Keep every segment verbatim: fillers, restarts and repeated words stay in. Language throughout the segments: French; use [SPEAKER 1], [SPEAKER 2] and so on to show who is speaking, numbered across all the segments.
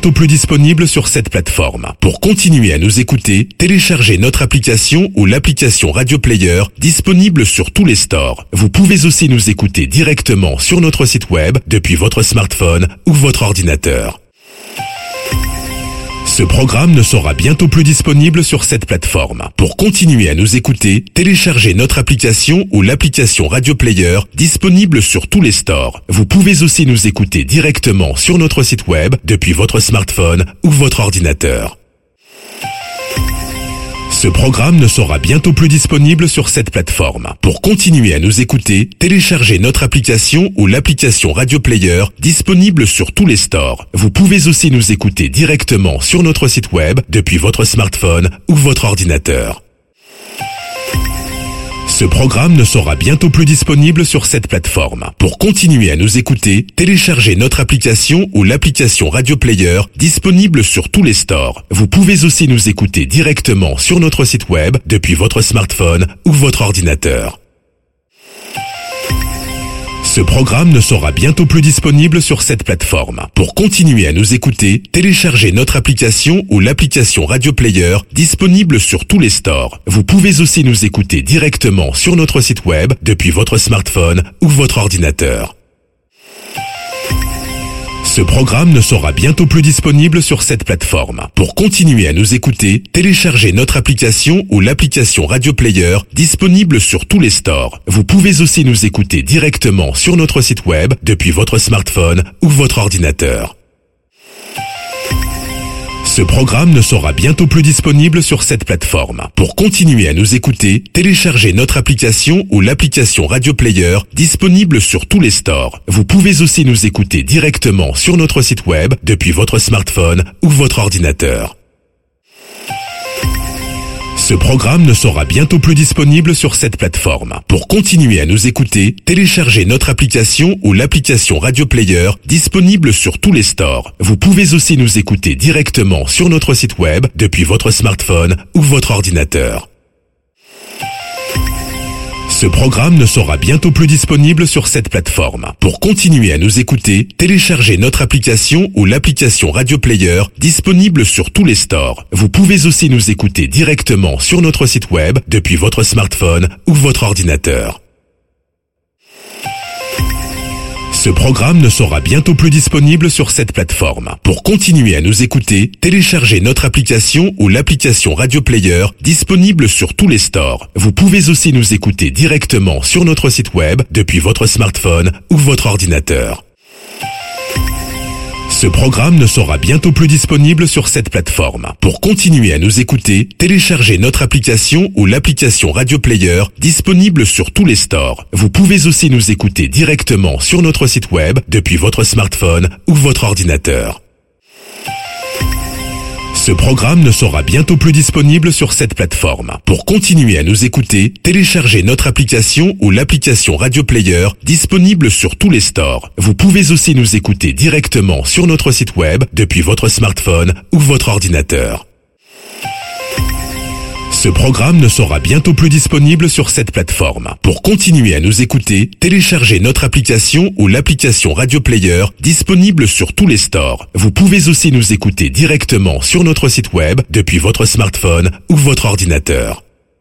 [SPEAKER 1] bientôt plus disponible sur cette plateforme. Pour continuer à nous écouter, téléchargez notre application ou l'application Radio Player disponible sur tous les stores. Vous pouvez aussi nous écouter directement sur notre site web depuis votre smartphone ou votre ordinateur. Ce programme ne sera bientôt plus disponible sur cette plateforme. Pour continuer à nous écouter, téléchargez notre application ou l'application Radio Player disponible sur tous les stores. Vous pouvez aussi nous écouter directement sur notre site web depuis votre smartphone ou votre ordinateur. Ce programme ne sera bientôt plus disponible sur cette plateforme. Pour continuer à nous écouter, téléchargez notre application ou l'application Radio Player disponible sur tous les stores. Vous pouvez aussi nous écouter directement sur notre site web depuis votre smartphone ou votre ordinateur. Ce programme ne sera bientôt plus disponible sur cette plateforme. Pour continuer à nous écouter, téléchargez notre application ou l'application Radio Player disponible sur tous les stores. Vous pouvez aussi nous écouter directement sur notre site web depuis votre smartphone ou votre ordinateur. Ce programme ne sera bientôt plus disponible sur cette plateforme. Pour continuer à nous écouter, téléchargez notre application ou l'application Radio Player disponible sur tous les stores. Vous pouvez aussi nous écouter directement sur notre site web depuis votre smartphone ou votre ordinateur. Ce programme ne sera bientôt plus disponible sur cette plateforme. Pour continuer à nous écouter, téléchargez notre application ou l'application Radio Player disponible sur tous les stores. Vous pouvez aussi nous écouter directement sur notre site web depuis votre smartphone ou votre ordinateur. Ce programme ne sera bientôt plus disponible sur cette plateforme. Pour continuer à nous écouter, téléchargez notre application ou l'application Radio Player disponible sur tous les stores. Vous pouvez aussi nous écouter directement sur notre site web depuis votre smartphone ou votre ordinateur. Ce programme ne sera bientôt plus disponible sur cette plateforme. Pour continuer à nous écouter, téléchargez notre application ou l'application Radio Player disponible sur tous les stores. Vous pouvez aussi nous écouter directement sur notre site web depuis votre smartphone ou votre ordinateur. Ce programme ne sera bientôt plus disponible sur cette plateforme. Pour continuer à nous écouter, téléchargez notre application ou l'application Radio Player disponible sur tous les stores. Vous pouvez aussi nous écouter directement sur notre site web depuis votre smartphone ou votre ordinateur. Ce programme ne sera bientôt plus disponible sur cette plateforme. Pour continuer à nous écouter, téléchargez notre application ou l'application Radio Player disponible sur tous les stores. Vous pouvez aussi nous écouter directement sur notre site web depuis votre smartphone ou votre ordinateur. Ce programme ne sera bientôt plus disponible sur cette plateforme. Pour continuer à nous écouter, téléchargez notre application ou l'application Radio Player disponible sur tous les stores. Vous pouvez aussi nous écouter directement sur notre site web depuis votre smartphone ou votre ordinateur. Ce programme ne sera bientôt plus disponible sur cette plateforme. Pour continuer à nous écouter, téléchargez notre application ou l'application Radio Player disponible sur tous les stores. Vous pouvez aussi nous écouter directement sur notre site web depuis votre smartphone ou votre ordinateur. Ce programme ne sera bientôt plus disponible sur cette plateforme. Pour continuer à nous écouter, téléchargez notre application ou l'application Radio Player disponible sur tous les stores. Vous pouvez aussi nous écouter directement sur notre site web depuis votre smartphone ou votre ordinateur.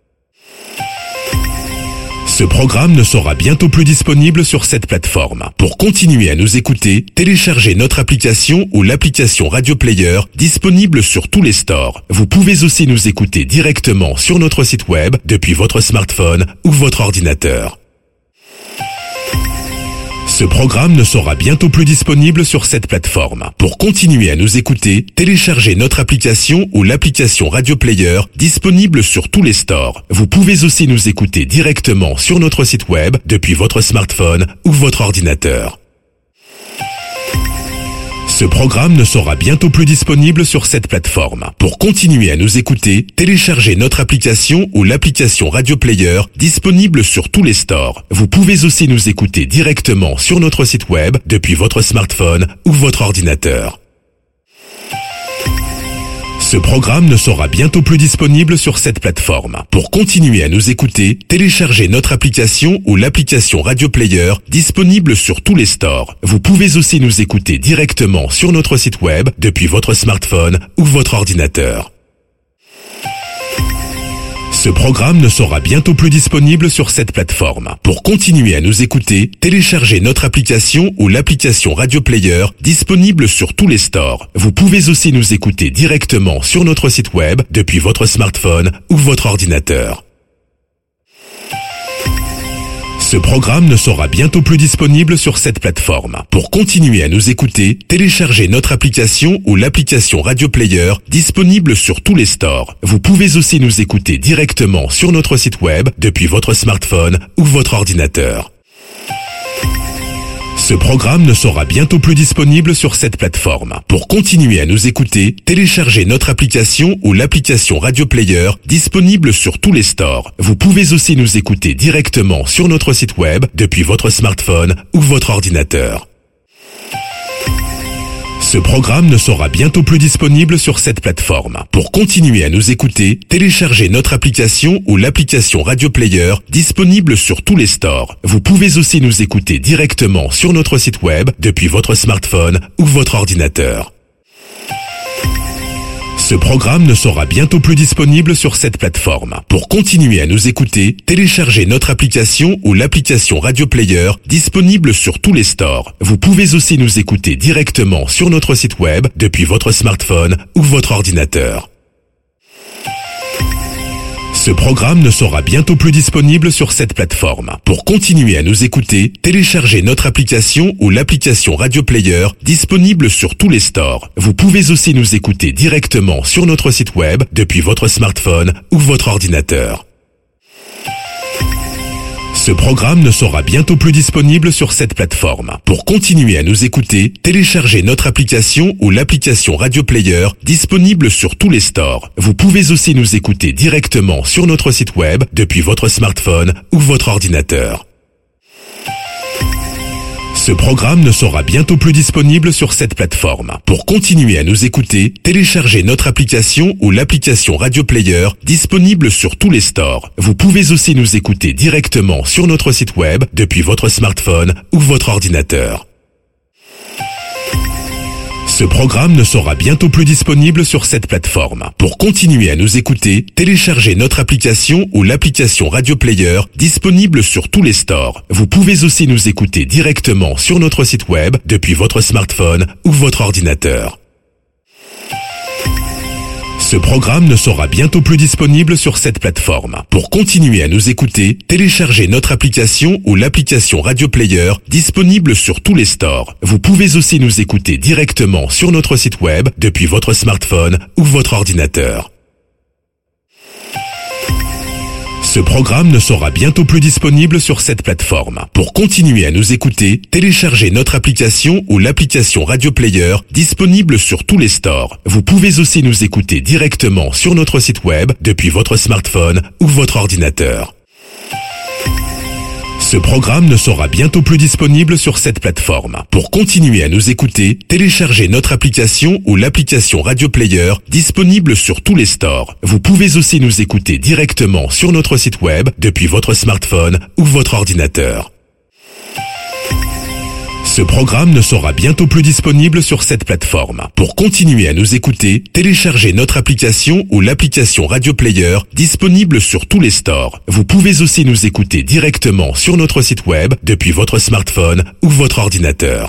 [SPEAKER 1] Ce programme ne sera bientôt plus disponible sur cette plateforme. Pour continuer à nous écouter, téléchargez notre application ou l'application Radio Player disponible sur tous les stores. Vous pouvez aussi nous écouter directement sur notre site web depuis votre smartphone ou votre ordinateur. Ce programme ne sera bientôt plus disponible sur cette plateforme. Pour continuer à nous écouter, téléchargez notre application ou l'application Radio Player disponible sur tous les stores. Vous pouvez aussi nous écouter directement sur notre site web depuis votre smartphone ou votre ordinateur. Ce programme ne sera bientôt plus disponible sur cette plateforme. Pour continuer à nous écouter, téléchargez notre application ou l'application Radio Player disponible sur tous les stores. Vous pouvez aussi nous écouter directement sur notre site web depuis votre smartphone ou votre ordinateur. Ce programme ne sera bientôt plus disponible sur cette plateforme. Pour continuer à nous écouter, téléchargez notre application ou l'application Radio Player disponible sur tous les stores. Vous pouvez aussi nous écouter directement sur notre site web depuis votre smartphone ou votre ordinateur. Ce programme ne sera bientôt plus disponible sur cette plateforme. Pour continuer à nous écouter, téléchargez notre application ou l'application Radio Player disponible sur tous les stores. Vous pouvez aussi nous écouter directement sur notre site web depuis votre smartphone ou votre ordinateur. Ce programme ne sera bientôt plus disponible sur cette plateforme. Pour continuer à nous écouter, téléchargez notre application ou l'application Radio Player disponible sur tous les stores. Vous pouvez aussi nous écouter directement sur notre site web depuis votre smartphone ou votre ordinateur. Ce programme ne sera bientôt plus disponible sur cette plateforme. Pour continuer à nous écouter, téléchargez notre application ou l'application Radio Player disponible sur tous les stores. Vous pouvez aussi nous écouter directement sur notre site web depuis votre smartphone ou votre ordinateur. Ce programme ne sera bientôt plus disponible sur cette plateforme. Pour continuer à nous écouter, téléchargez notre application ou l'application Radio Player disponible sur tous les stores. Vous pouvez aussi nous écouter directement sur notre site web depuis votre smartphone ou votre ordinateur. Ce programme ne sera bientôt plus disponible sur cette plateforme. Pour continuer à nous écouter, téléchargez notre application ou l'application Radio Player disponible sur tous les stores. Vous pouvez aussi nous écouter directement sur notre site web depuis votre smartphone ou votre ordinateur. Ce programme ne sera bientôt plus disponible sur cette plateforme. Pour continuer à nous écouter, téléchargez notre application ou l'application Radio Player disponible sur tous les stores. Vous pouvez aussi nous écouter directement sur notre site web depuis votre smartphone ou votre ordinateur. Ce programme ne sera bientôt plus disponible sur cette plateforme. Pour continuer à nous écouter, téléchargez notre application ou l'application Radio Player disponible sur tous les stores. Vous pouvez aussi nous écouter directement sur notre site web depuis votre smartphone ou votre ordinateur. Ce programme ne sera bientôt plus disponible sur cette plateforme. Pour continuer à nous écouter, téléchargez notre application ou l'application Radio Player disponible sur tous les stores. Vous pouvez aussi nous écouter directement sur notre site web depuis votre smartphone ou votre ordinateur. Ce programme ne sera bientôt plus disponible sur cette plateforme. Pour continuer à nous écouter, téléchargez notre application ou l'application Radio Player disponible sur tous les stores. Vous pouvez aussi nous écouter directement sur notre site web depuis votre smartphone ou votre ordinateur. Ce programme ne sera bientôt plus disponible sur cette plateforme. Pour continuer à nous écouter, téléchargez notre application ou l'application Radio Player disponible sur tous les stores. Vous pouvez aussi nous écouter directement sur notre site web depuis votre smartphone ou votre ordinateur. Ce programme ne sera bientôt plus disponible sur cette plateforme. Pour continuer à nous écouter, téléchargez notre application ou l'application Radio Player disponible sur tous les stores. Vous pouvez aussi nous écouter directement sur notre site web depuis votre smartphone ou votre ordinateur. Ce programme ne sera bientôt plus disponible sur cette plateforme. Pour continuer à nous écouter, téléchargez notre application ou l'application Radio Player disponible sur tous les stores. Vous pouvez aussi nous écouter directement sur notre site web depuis votre smartphone ou votre ordinateur. Ce programme ne sera bientôt plus disponible sur cette plateforme. Pour continuer à nous écouter, téléchargez notre application ou l'application Radio Player disponible sur tous les stores. Vous pouvez aussi nous écouter directement sur notre site web depuis votre smartphone ou votre ordinateur.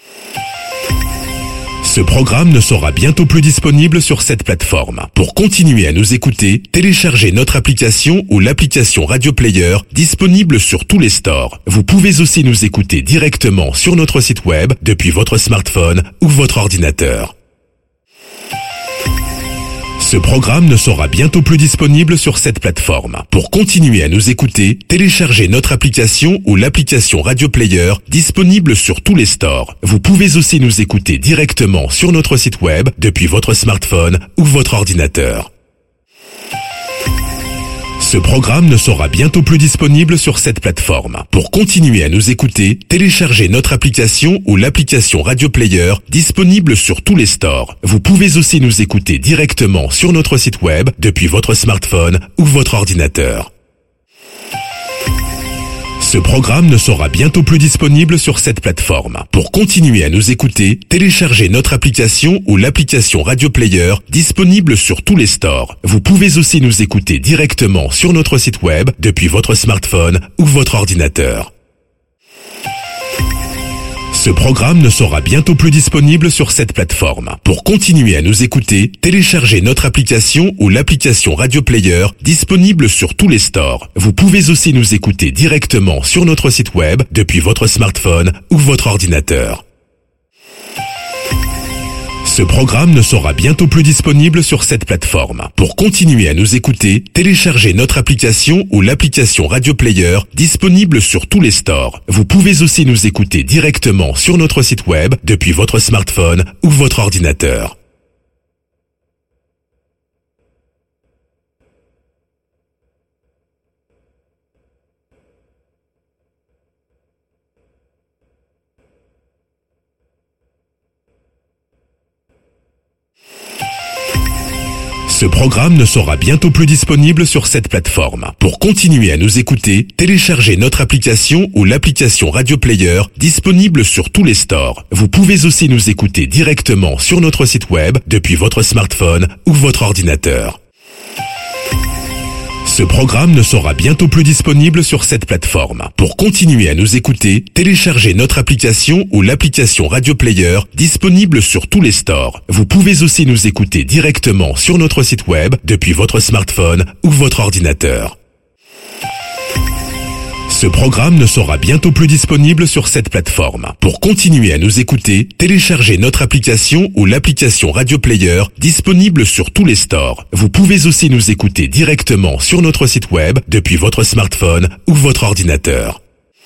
[SPEAKER 1] Ce programme ne sera bientôt plus disponible sur cette plateforme. Pour continuer à nous écouter, téléchargez notre application ou l'application Radio Player disponible sur tous les stores. Vous pouvez aussi nous écouter directement sur notre site web depuis votre smartphone ou votre ordinateur. Ce programme ne sera bientôt plus disponible sur cette plateforme. Pour continuer à nous écouter, téléchargez notre application ou l'application Radio Player disponible sur tous les stores. Vous pouvez aussi nous écouter directement sur notre site web depuis votre smartphone ou votre ordinateur. Ce programme ne sera bientôt plus disponible sur cette plateforme. Pour continuer à nous écouter, téléchargez notre application ou l'application Radio Player disponible sur tous les stores. Vous pouvez aussi nous écouter directement sur notre site web depuis votre smartphone ou votre ordinateur. Ce programme ne sera bientôt plus disponible sur cette plateforme. Pour continuer à nous écouter, téléchargez notre application ou l'application Radio Player disponible sur tous les stores. Vous pouvez aussi nous écouter directement sur notre site web depuis votre smartphone ou votre ordinateur. Ce programme ne sera bientôt plus disponible sur cette plateforme. Pour continuer à nous écouter, téléchargez notre application ou l'application Radio Player disponible sur tous les stores. Vous pouvez aussi nous écouter directement sur notre site web depuis votre smartphone ou votre ordinateur. Ce programme ne sera bientôt plus disponible sur cette plateforme. Pour continuer à nous écouter, téléchargez notre application ou l'application Radio Player disponible sur tous les stores. Vous pouvez aussi nous écouter directement sur notre site web depuis votre smartphone ou votre ordinateur. Ce programme ne sera bientôt plus disponible sur cette plateforme. Pour continuer à nous écouter, téléchargez notre application ou l'application Radio Player disponible sur tous les stores. Vous pouvez aussi nous écouter directement sur notre site web depuis votre smartphone ou votre ordinateur. Ce programme ne sera bientôt plus disponible sur cette plateforme. Pour continuer à nous écouter, téléchargez notre application ou l'application Radio Player disponible sur tous les stores. Vous pouvez aussi nous écouter directement sur notre site web depuis votre smartphone ou votre ordinateur. Ce programme ne sera bientôt plus disponible sur cette plateforme. Pour continuer à nous écouter, téléchargez notre application ou l'application Radio Player disponible sur tous les stores. Vous pouvez aussi nous écouter directement sur notre site web depuis votre smartphone ou votre ordinateur.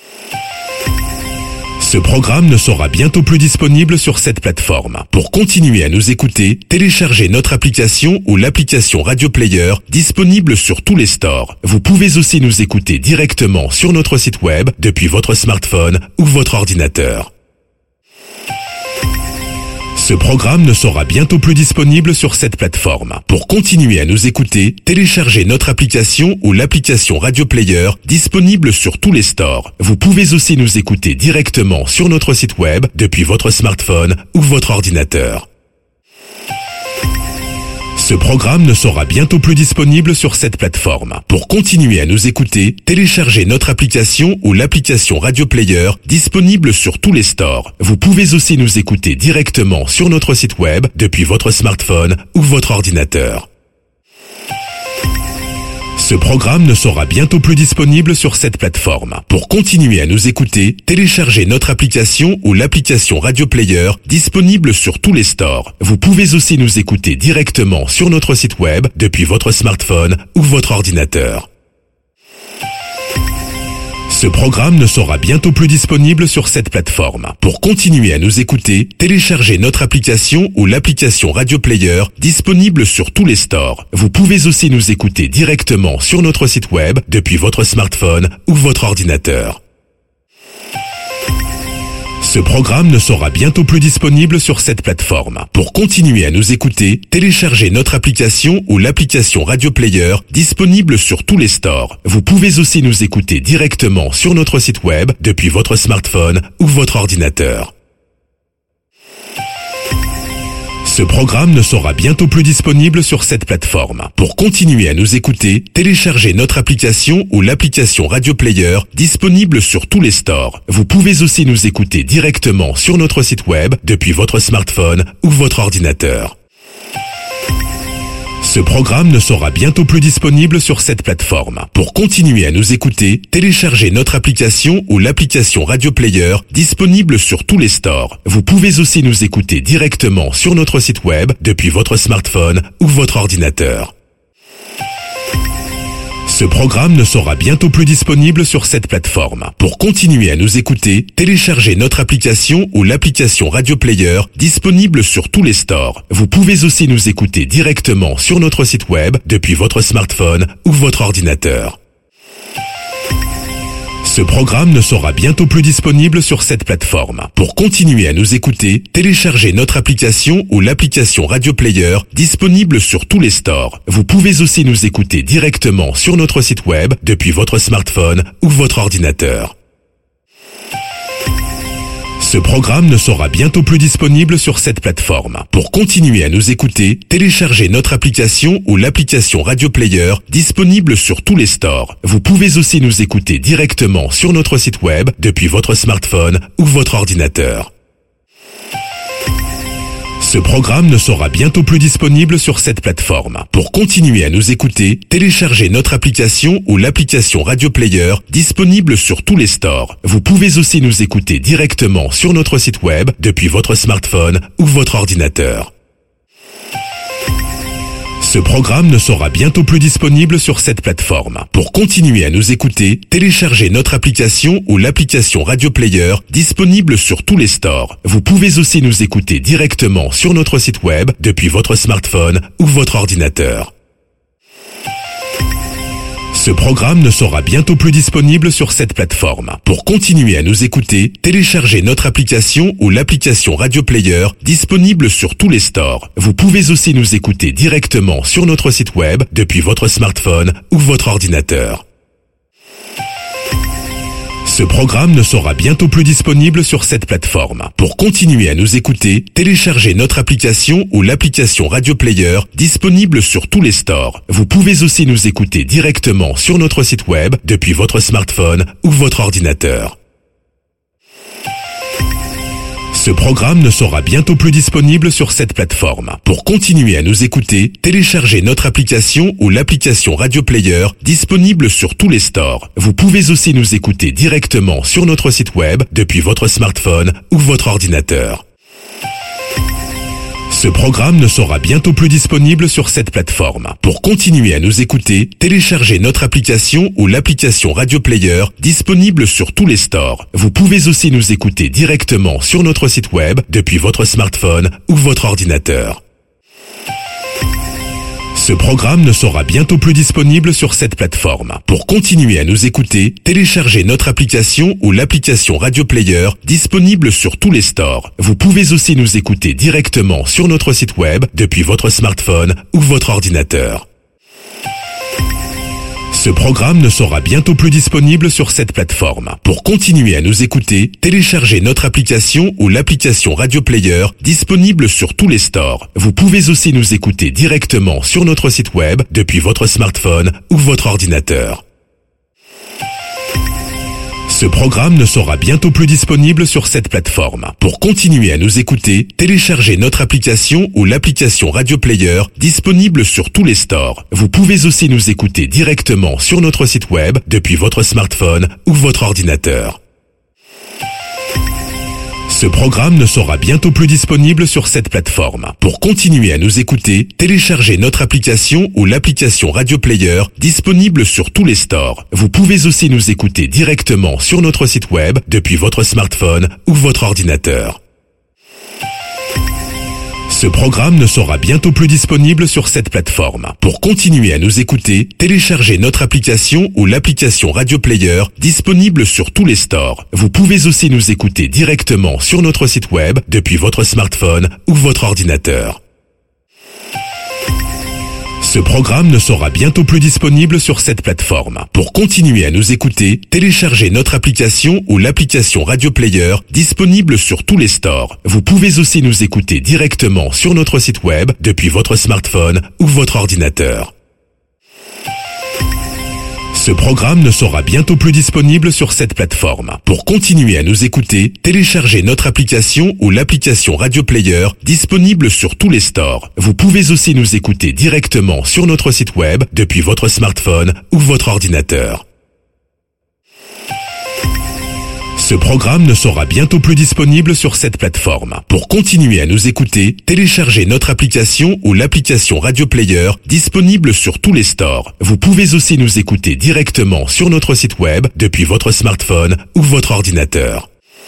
[SPEAKER 1] Ce programme ne sera bientôt plus disponible sur cette plateforme. Pour continuer à nous écouter, téléchargez notre application ou l'application Radio Player disponible sur tous les stores. Vous pouvez aussi nous écouter directement sur notre site web depuis votre smartphone ou votre ordinateur. Ce programme ne sera bientôt plus disponible sur cette plateforme. Pour continuer à nous écouter, téléchargez notre application ou l'application Radio Player disponible sur tous les stores. Vous pouvez aussi nous écouter directement sur notre site web depuis votre smartphone ou votre ordinateur. Ce programme ne sera bientôt plus disponible sur cette plateforme. Pour continuer à nous écouter, téléchargez notre application ou l'application Radio Player disponible sur tous les stores. Vous pouvez aussi nous écouter directement sur notre site web depuis votre smartphone ou votre ordinateur. Ce programme ne sera bientôt plus disponible sur cette plateforme. Pour continuer à nous écouter, téléchargez notre application ou l'application Radio Player disponible sur tous les stores. Vous pouvez aussi nous écouter directement sur notre site web depuis votre smartphone ou votre ordinateur. Ce programme ne sera bientôt plus disponible sur cette plateforme. Pour continuer à nous écouter, téléchargez notre application ou l'application Radio Player disponible sur tous les stores. Vous pouvez aussi nous écouter directement sur notre site web depuis votre smartphone ou votre ordinateur. Ce programme ne sera bientôt plus disponible sur cette plateforme. Pour continuer à nous écouter, téléchargez notre application ou l'application Radio Player disponible sur tous les stores. Vous pouvez aussi nous écouter directement sur notre site web depuis votre smartphone ou votre ordinateur. Ce programme ne sera bientôt plus disponible sur cette plateforme. Pour continuer à nous écouter, téléchargez notre application ou l'application Radio Player disponible sur tous les stores. Vous pouvez aussi nous écouter directement sur notre site web depuis votre smartphone ou votre ordinateur. Ce programme ne sera bientôt plus disponible sur cette plateforme. Pour continuer à nous écouter, téléchargez notre application ou l'application Radio Player disponible sur tous les stores. Vous pouvez aussi nous écouter directement sur notre site web depuis votre smartphone ou votre ordinateur. Ce Ce programme ne sera bientôt plus disponible sur cette plateforme. Pour continuer à nous écouter, téléchargez notre application ou l'application Radio Player disponible sur tous les stores. Vous pouvez aussi nous écouter directement sur notre site web depuis votre smartphone ou votre ordinateur. Ce programme ne sera bientôt plus disponible sur cette plateforme. Pour continuer à nous écouter, téléchargez notre application ou l'application Radio Player disponible sur tous les stores. Vous pouvez aussi nous écouter directement sur notre site web depuis votre smartphone ou votre ordinateur. Ce programme ne sera bientôt plus disponible sur cette plateforme. Pour continuer à nous écouter, téléchargez notre application ou l'application Radio Player disponible sur tous les stores. Vous pouvez aussi nous écouter directement sur notre site web depuis votre smartphone ou votre ordinateur. Ce programme ne sera bientôt plus disponible sur cette plateforme. Pour continuer à nous écouter, téléchargez notre application ou l'application Radio Player disponible sur tous les stores. Vous pouvez aussi nous écouter directement sur notre site web depuis votre smartphone ou votre ordinateur. Ce programme ne sera bientôt plus disponible sur cette plateforme. Pour continuer à nous écouter, téléchargez notre application ou l'application Radio Player disponible sur tous les stores. Vous pouvez aussi nous écouter directement sur notre site web depuis votre smartphone ou votre ordinateur. Ce programme ne sera bientôt plus disponible sur cette plateforme. Pour continuer à nous écouter, téléchargez notre application ou l'application Radio Player disponible sur tous les stores. Vous pouvez aussi nous écouter directement sur notre site web depuis votre smartphone ou votre ordinateur. Ce programme ne sera bientôt plus disponible sur cette plateforme. Pour continuer à nous écouter, téléchargez notre application ou l'application Radio Player disponible sur tous les stores. Vous pouvez aussi nous écouter directement sur notre site web depuis votre smartphone ou votre ordinateur. Ce programme ne sera bientôt plus disponible sur cette plateforme. Pour continuer à nous écouter, téléchargez notre application ou l'application Radio Player disponible sur tous les stores. Vous pouvez aussi nous écouter directement sur notre site web depuis votre smartphone ou votre ordinateur. Ce programme ne sera bientôt plus disponible sur cette plateforme. Pour continuer à nous écouter, téléchargez notre application ou l'application Radio Player disponible sur tous les stores. Vous pouvez aussi nous écouter directement sur notre site web depuis votre smartphone ou votre ordinateur. Ce programme ne sera bientôt plus disponible sur cette plateforme. Pour continuer à nous écouter, téléchargez notre application ou l'application Radio Player disponible sur tous les stores. Vous pouvez aussi nous écouter directement sur notre site web depuis votre smartphone ou votre ordinateur. Ce programme ne sera bientôt plus disponible sur cette plateforme. Pour continuer à nous écouter, téléchargez notre application ou l'application Radio Player disponible sur tous les stores. Vous pouvez aussi nous écouter directement sur notre site web depuis votre smartphone ou votre ordinateur. Ce programme ne sera bientôt plus disponible sur cette plateforme. Pour continuer à nous écouter, téléchargez notre application ou l'application Radio Player disponible sur tous les stores. Vous pouvez aussi nous écouter directement sur notre site web depuis votre smartphone ou votre ordinateur. Ce programme ne sera bientôt plus disponible sur cette plateforme. Pour continuer à nous écouter, téléchargez notre application ou l'application Radio Player disponible sur tous les stores. Vous pouvez aussi nous écouter directement sur notre site web depuis votre smartphone ou votre ordinateur. Ce programme ne sera bientôt plus disponible sur cette plateforme. Pour continuer à nous écouter, téléchargez notre application ou l'application Radio Player disponible sur tous les stores. Vous pouvez aussi nous écouter directement sur notre site web depuis votre smartphone ou votre ordinateur. Ce programme ne sera bientôt plus disponible sur cette plateforme. Pour continuer à nous écouter, téléchargez notre application ou l'application Radio Player disponible sur tous les stores. Vous pouvez aussi nous écouter directement sur notre site web depuis votre smartphone ou votre ordinateur. Ce programme ne sera bientôt plus disponible sur cette plateforme. Pour continuer à nous écouter, téléchargez notre application ou l'application Radio Player disponible sur tous les stores. Vous pouvez aussi nous écouter directement sur notre site web depuis votre smartphone ou votre ordinateur. Ce Ce programme ne sera bientôt plus disponible sur cette plateforme. Pour continuer à nous écouter, téléchargez notre application ou l'application Radio Player disponible sur tous les stores. Vous pouvez aussi nous écouter directement sur notre site web depuis votre smartphone ou votre ordinateur.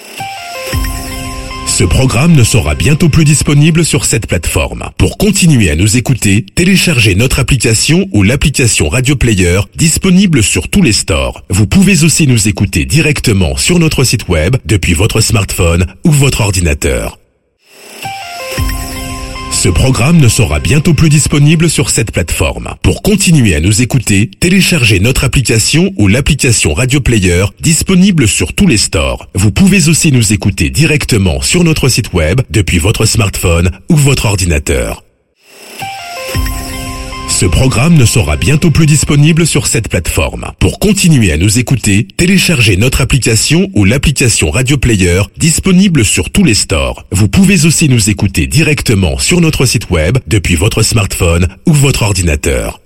[SPEAKER 1] Ce programme ne sera bientôt plus disponible sur cette plateforme. Pour continuer à nous écouter, téléchargez notre application ou l'application Radio Player disponible sur tous les stores. Vous pouvez aussi nous écouter directement sur notre site web depuis votre smartphone ou votre ordinateur. Ce programme ne sera bientôt plus disponible sur cette plateforme. Pour continuer à nous écouter, téléchargez notre application ou l'application Radio Player disponible sur tous les stores. Vous pouvez aussi nous écouter directement sur notre site web depuis votre smartphone ou votre ordinateur. Ce programme ne sera bientôt plus disponible sur cette plateforme. Pour continuer à nous écouter, téléchargez notre application ou l'application Radio Player disponible sur tous les stores. Vous pouvez aussi nous écouter directement sur notre site web depuis votre smartphone ou votre ordinateur.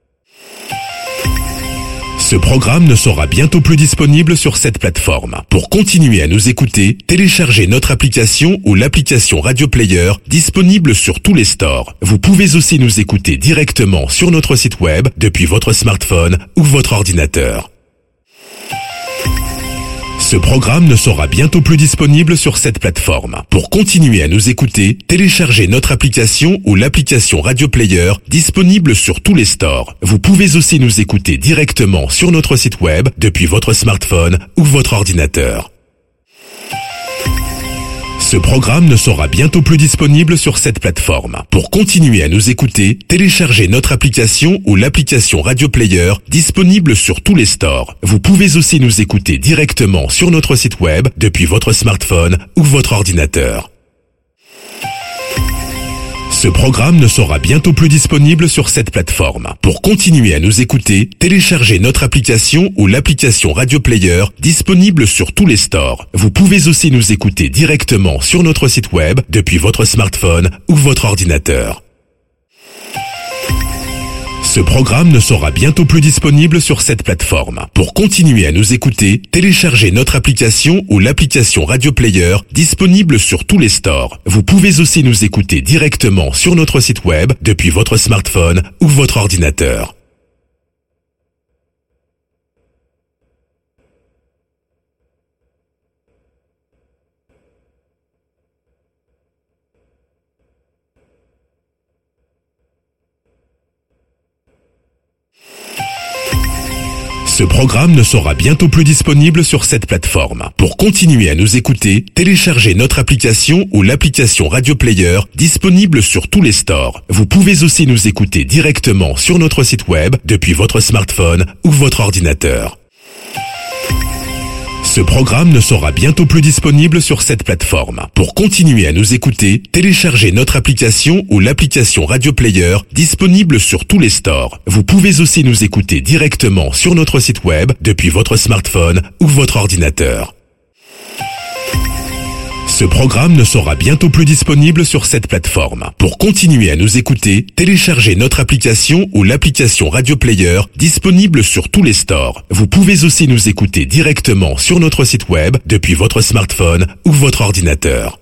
[SPEAKER 1] Ce programme ne sera bientôt plus disponible sur cette plateforme. Pour continuer à nous écouter, téléchargez notre application ou l'application Radio Player disponible sur tous les stores. Vous pouvez aussi nous écouter directement sur notre site web depuis votre smartphone ou votre ordinateur. Ce programme ne sera bientôt plus disponible sur cette plateforme. Pour continuer à nous écouter, téléchargez notre application ou l'application Radio Player disponible sur tous les stores. Vous pouvez aussi nous écouter directement sur notre site web depuis votre smartphone ou votre ordinateur. Ce programme ne sera bientôt plus disponible sur cette plateforme. Pour continuer à nous écouter, téléchargez notre application ou l'application Radio Player disponible sur tous les stores. Vous pouvez aussi nous écouter directement sur notre site web depuis votre smartphone ou votre ordinateur. Ce programme ne sera bientôt plus disponible sur cette plateforme. Pour continuer à nous écouter, téléchargez notre application ou l'application Radio Player disponible sur tous les stores. Vous pouvez aussi nous écouter directement sur notre site web depuis votre smartphone ou votre ordinateur. Ce programme ne sera bientôt plus disponible sur cette plateforme. Pour continuer à nous écouter, téléchargez notre application ou l'application Radio Player disponible sur tous les stores. Vous pouvez aussi nous écouter directement sur notre site web depuis votre smartphone ou votre ordinateur. Ce programme ne sera bientôt plus disponible sur cette plateforme. Pour continuer à nous écouter, téléchargez notre application ou l'application Radio Player disponible sur tous les stores. Vous pouvez aussi nous écouter directement sur notre site web depuis votre smartphone ou votre ordinateur. Ce programme ne sera bientôt plus disponible sur cette plateforme. Pour continuer à nous écouter, téléchargez notre application ou l'application Radio Player disponible sur tous les stores. Vous pouvez aussi nous écouter directement sur notre site web depuis votre smartphone ou votre ordinateur. Ce programme ne sera bientôt plus disponible sur cette plateforme. Pour continuer à nous écouter, téléchargez notre application ou l'application Radio Player disponible sur tous les stores. Vous pouvez aussi nous écouter directement sur notre site web depuis votre smartphone ou votre ordinateur.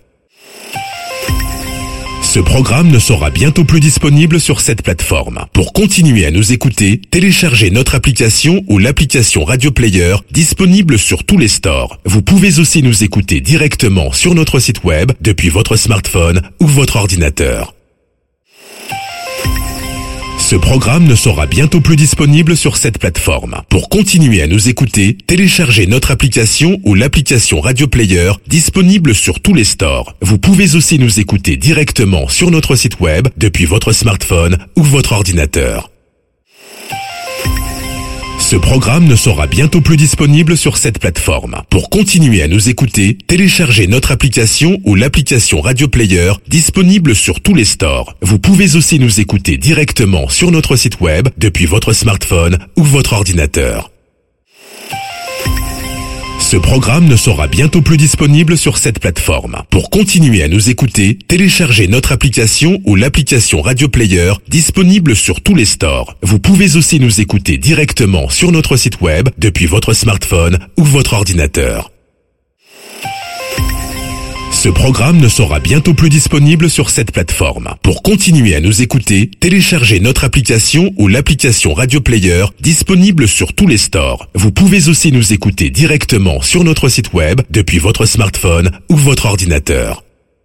[SPEAKER 1] Ce programme ne sera bientôt plus disponible sur cette plateforme. Pour continuer à nous écouter, téléchargez notre application ou l'application Radio Player disponible sur tous les stores. Vous pouvez aussi nous écouter directement sur notre site web depuis votre smartphone ou votre ordinateur. Ce programme ne sera bientôt plus disponible sur cette plateforme. Pour continuer à nous écouter, téléchargez notre application ou l'application Radio Player disponible sur tous les stores. Vous pouvez aussi nous écouter directement sur notre site web depuis votre smartphone ou votre ordinateur. Ce programme ne sera bientôt plus disponible sur cette plateforme. Pour continuer à nous écouter, téléchargez notre application ou l'application Radio Player disponible sur tous les stores. Vous pouvez aussi nous écouter directement sur notre site web depuis votre smartphone ou votre ordinateur. Ce programme ne sera bientôt plus disponible sur cette plateforme. Pour continuer à nous écouter, téléchargez notre application ou l'application Radio Player disponible sur tous les stores. Vous pouvez aussi nous écouter directement sur notre site web depuis votre smartphone ou votre ordinateur. Ce programme ne sera bientôt plus disponible sur cette plateforme. Pour continuer à nous écouter, téléchargez notre application ou l'application Radio Player disponible sur tous les stores. Vous pouvez aussi nous écouter directement sur notre site web depuis votre smartphone ou votre ordinateur.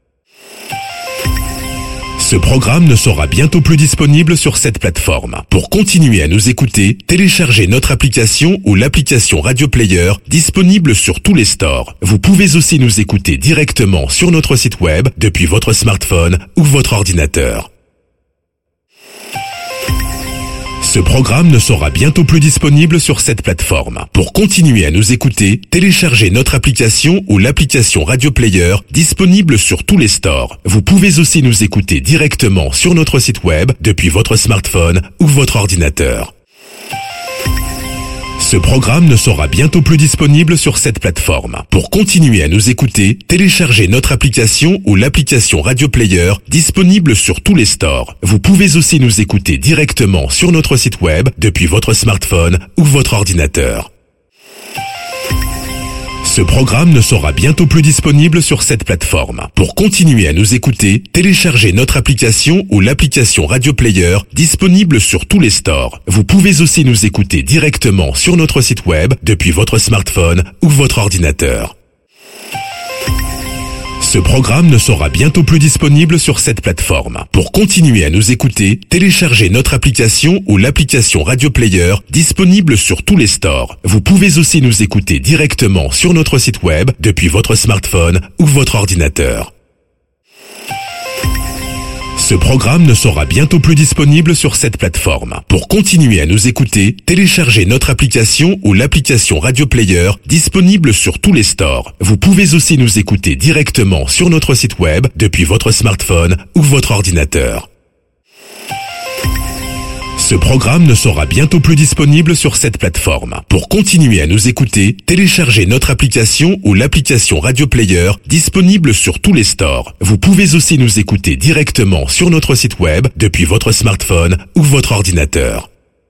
[SPEAKER 1] Ce programme ne sera bientôt plus disponible sur cette plateforme. Pour continuer à nous écouter, téléchargez notre application ou l'application Radio Player disponible sur tous les stores. Vous pouvez aussi nous écouter directement sur notre site web depuis votre smartphone ou votre ordinateur. Ce programme ne sera bientôt plus disponible sur cette plateforme. Pour continuer à nous écouter, téléchargez notre application ou l'application Radio Player disponible sur tous les stores. Vous pouvez aussi nous écouter directement sur notre site web depuis votre smartphone ou votre ordinateur. Ce programme ne sera bientôt plus disponible sur cette plateforme. Pour continuer à nous écouter, téléchargez notre application ou l'application Radio Player disponible sur tous les stores. Vous pouvez aussi nous écouter directement sur notre site web depuis votre smartphone ou votre ordinateur. Ce programme ne sera bientôt plus disponible sur cette plateforme. Pour continuer à nous écouter, téléchargez notre application ou l'application Radio Player disponible sur tous les stores. Vous pouvez aussi nous écouter directement sur notre site web depuis votre smartphone ou votre ordinateur. Ce programme ne sera bientôt plus disponible sur cette plateforme. Pour continuer à nous écouter, téléchargez notre application ou l'application Radio Player disponible sur tous les stores. Vous pouvez aussi nous écouter directement sur notre site web depuis votre smartphone ou votre ordinateur. Ce programme ne sera bientôt plus disponible sur cette plateforme. Pour continuer à nous écouter, téléchargez notre application ou l'application Radio Player disponible sur tous les stores. Vous pouvez aussi nous écouter directement sur notre site web depuis votre smartphone ou votre ordinateur. Ce programme ne sera bientôt plus disponible sur cette plateforme. Pour continuer à nous écouter, téléchargez notre application ou l'application Radio Player disponible sur tous les stores. Vous pouvez aussi nous écouter directement sur notre site web depuis votre smartphone ou votre ordinateur.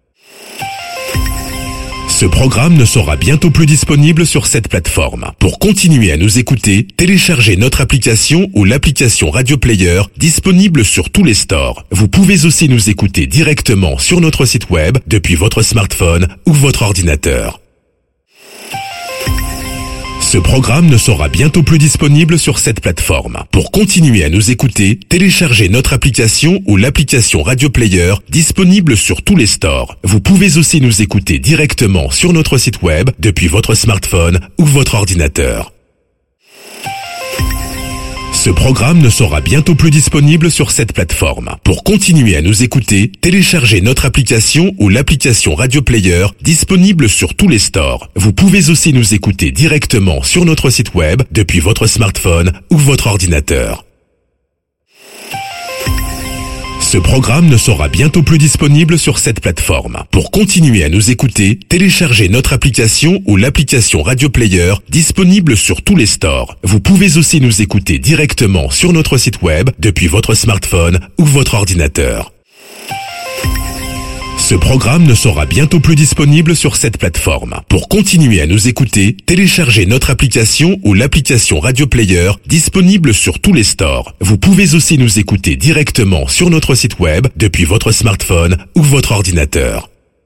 [SPEAKER 1] Ce programme ne sera bientôt plus disponible sur cette plateforme. Pour continuer à nous écouter, téléchargez notre application ou l'application Radio Player disponible sur tous les stores. Vous pouvez aussi nous écouter directement sur notre site web depuis votre smartphone ou votre ordinateur. Ce programme ne sera bientôt plus disponible sur cette plateforme. Pour continuer à nous écouter, téléchargez notre application ou l'application Radio Player disponible sur tous les stores. Vous pouvez aussi nous écouter directement sur notre site web depuis votre smartphone ou votre ordinateur. Ce programme ne sera bientôt plus disponible sur cette plateforme. Pour continuer à nous écouter, téléchargez notre application ou l'application Radio Player disponible sur tous les stores. Vous pouvez aussi nous écouter directement sur notre site web depuis votre smartphone ou votre ordinateur. Ce programme ne sera bientôt plus disponible sur cette plateforme. Pour continuer à nous écouter, téléchargez notre application ou l'application Radio Player disponible sur tous les stores. Vous pouvez aussi nous écouter directement sur notre site web depuis votre smartphone ou votre ordinateur. Ce programme ne sera bientôt plus disponible sur cette plateforme. Pour continuer à nous écouter, téléchargez notre application ou l'application Radio Player disponible sur tous les stores. Vous pouvez aussi nous écouter directement sur notre site web depuis votre smartphone ou votre ordinateur.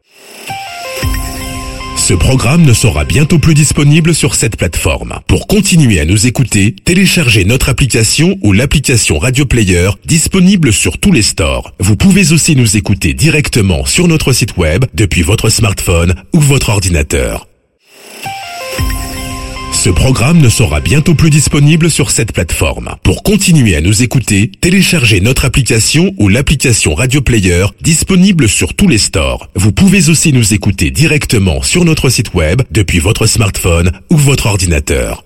[SPEAKER 1] Ce programme ne sera bientôt plus disponible sur cette plateforme. Pour continuer à nous écouter, téléchargez notre application ou l'application Radio Player disponible sur tous les stores. Vous pouvez aussi nous écouter directement sur notre site web depuis votre smartphone ou votre ordinateur. Ce programme ne sera bientôt plus disponible sur cette plateforme. Pour continuer à nous écouter, téléchargez notre application ou l'application Radio Player disponible sur tous les stores. Vous pouvez aussi nous écouter directement sur notre site web depuis votre smartphone ou votre ordinateur.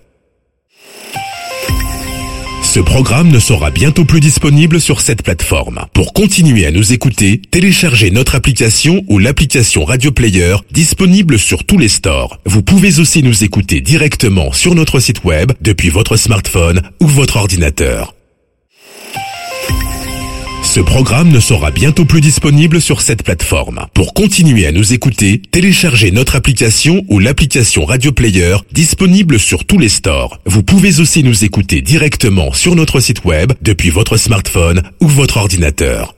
[SPEAKER 1] Ce programme ne sera bientôt plus disponible sur cette plateforme. Pour continuer à nous écouter, téléchargez notre application ou l'application Radio Player disponible sur tous les stores. Vous pouvez aussi nous écouter directement sur notre site web depuis votre smartphone ou votre ordinateur. Ce programme ne sera bientôt plus disponible sur cette plateforme. Pour continuer à nous écouter, téléchargez notre application ou l'application Radio Player disponible sur tous les stores. Vous pouvez aussi nous écouter directement sur notre site web depuis votre smartphone ou votre ordinateur.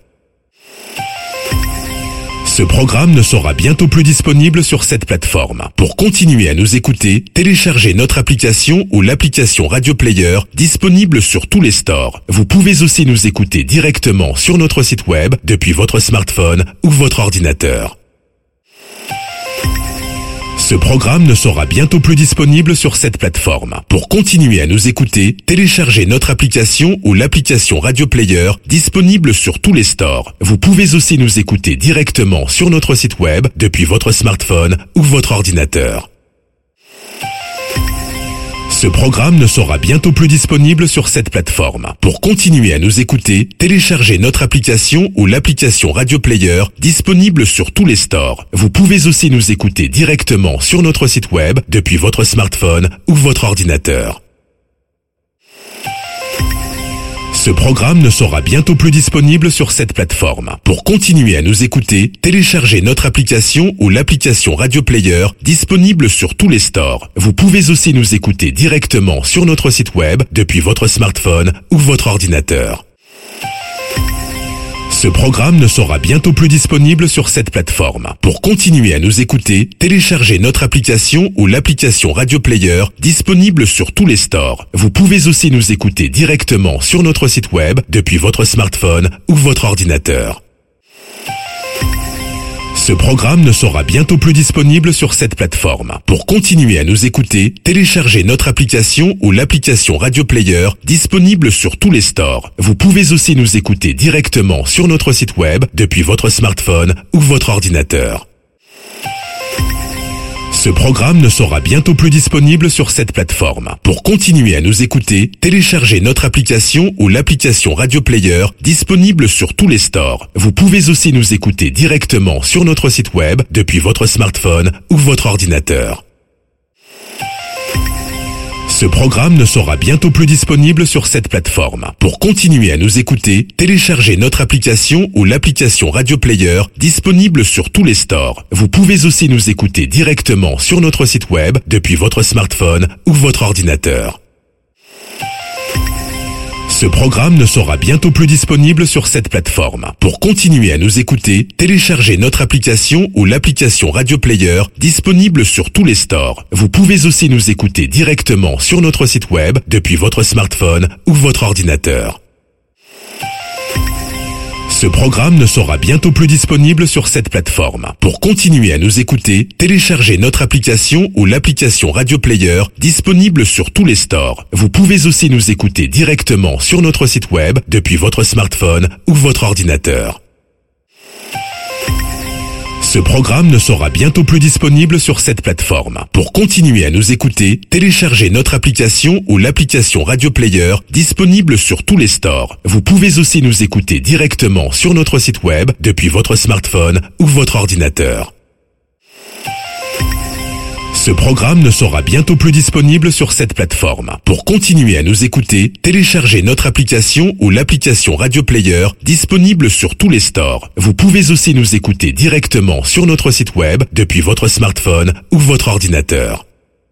[SPEAKER 1] Ce programme ne sera bientôt plus disponible sur cette plateforme. Pour continuer à nous écouter, téléchargez notre application ou l'application Radio Player disponible sur tous les stores. Vous pouvez aussi nous écouter directement sur notre site web depuis votre smartphone ou votre ordinateur. Ce programme ne sera bientôt plus disponible sur cette plateforme. Pour continuer à nous écouter, téléchargez notre application ou l'application Radio Player disponible sur tous les stores. Vous pouvez aussi nous écouter directement sur notre site web depuis votre smartphone ou votre ordinateur. Ce programme ne sera bientôt plus disponible sur cette plateforme. Pour continuer à nous écouter, téléchargez notre application ou l'application Radio Player disponible sur tous les stores. Vous pouvez aussi nous écouter directement sur notre site web depuis votre smartphone ou votre ordinateur. Ce programme ne sera bientôt plus disponible sur cette plateforme. Pour continuer à nous écouter, téléchargez notre application ou l'application Radio Player disponible sur tous les stores. Vous pouvez aussi nous écouter directement sur notre site web depuis votre smartphone ou votre ordinateur. Ce programme ne sera bientôt plus disponible sur cette plateforme. Pour continuer à nous écouter, téléchargez notre application ou l'application Radio Player disponible sur tous les stores. Vous pouvez aussi nous écouter directement sur notre site web depuis votre smartphone ou votre ordinateur. Ce programme ne sera bientôt plus disponible sur cette plateforme. Pour continuer à nous écouter, téléchargez notre application ou l'application Radio Player disponible sur tous les stores. Vous pouvez aussi nous écouter directement sur notre site web depuis votre smartphone ou votre ordinateur. Ce programme ne sera bientôt plus disponible sur cette plateforme. Pour continuer à nous écouter, téléchargez notre application ou l'application Radio Player disponible sur tous les stores. Vous pouvez aussi nous écouter directement sur notre site web depuis votre smartphone ou votre ordinateur. Ce programme ne sera bientôt plus disponible sur cette plateforme. Pour continuer à nous écouter, téléchargez notre application ou l'application Radio Player disponible sur tous les stores. Vous pouvez aussi nous écouter directement sur notre site web depuis votre smartphone ou votre ordinateur. Ce programme ne sera bientôt plus disponible sur cette plateforme. Pour continuer à nous écouter, téléchargez notre application ou l'application Radio Player disponible sur tous les stores. Vous pouvez aussi nous écouter directement sur notre site web depuis votre smartphone ou votre ordinateur. Ce programme ne sera bientôt plus disponible sur cette plateforme. Pour continuer à nous écouter, téléchargez notre application ou l'application Radio Player disponible sur tous les stores. Vous pouvez aussi nous écouter directement sur notre site web depuis votre smartphone ou votre ordinateur. Ce programme ne sera bientôt plus disponible sur cette plateforme. Pour continuer à nous écouter, téléchargez notre application ou l'application Radio Player disponible sur tous les stores. Vous pouvez aussi nous écouter directement sur notre site web depuis votre smartphone ou votre ordinateur. Ce programme ne sera bientôt plus disponible sur cette plateforme. Pour continuer à nous écouter, téléchargez notre application ou l'application Radio Player disponible sur tous les stores. Vous pouvez aussi nous écouter directement sur notre site web depuis votre smartphone ou votre ordinateur.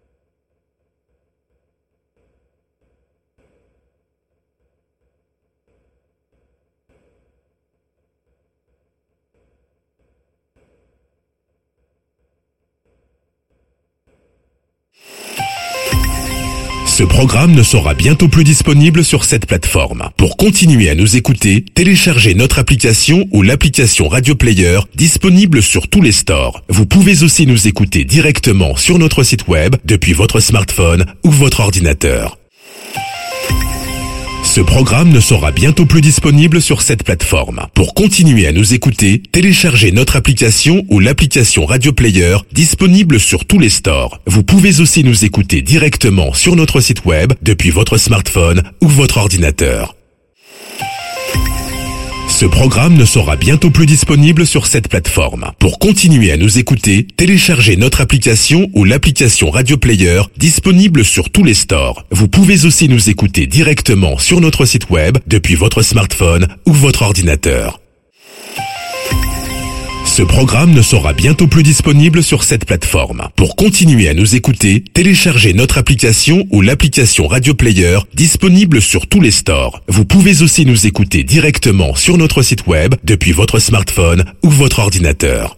[SPEAKER 1] Ce programme ne sera bientôt plus disponible sur cette plateforme. Pour continuer à nous écouter, téléchargez notre application ou l'application Radio Player disponible sur tous les stores. Vous pouvez aussi nous écouter directement sur notre site web depuis votre smartphone ou votre ordinateur. Ce programme ne sera bientôt plus disponible sur cette plateforme. Pour continuer à nous écouter, téléchargez notre application ou l'application Radio Player disponible sur tous les stores. Vous pouvez aussi nous écouter directement sur notre site web depuis votre smartphone ou votre ordinateur. Ce programme ne sera bientôt plus disponible sur cette plateforme. Pour continuer à nous écouter, téléchargez notre application ou l'application Radio Player disponible sur tous les stores. Vous pouvez aussi nous écouter directement sur notre site web depuis votre smartphone ou votre ordinateur. Ce programme ne sera bientôt plus disponible sur cette plateforme. Pour continuer à nous écouter, téléchargez notre application ou l'application Radio Player disponible sur tous les stores. Vous pouvez aussi nous écouter directement sur notre site web depuis votre smartphone ou votre ordinateur.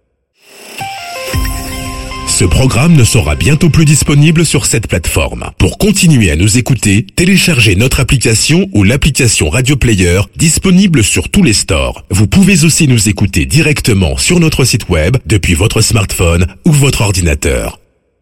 [SPEAKER 1] Ce programme ne sera bientôt plus disponible sur cette plateforme. Pour continuer à nous écouter, téléchargez notre application ou l'application Radio Player disponible sur tous les stores. Vous pouvez aussi nous écouter directement sur notre site web depuis votre smartphone ou votre ordinateur.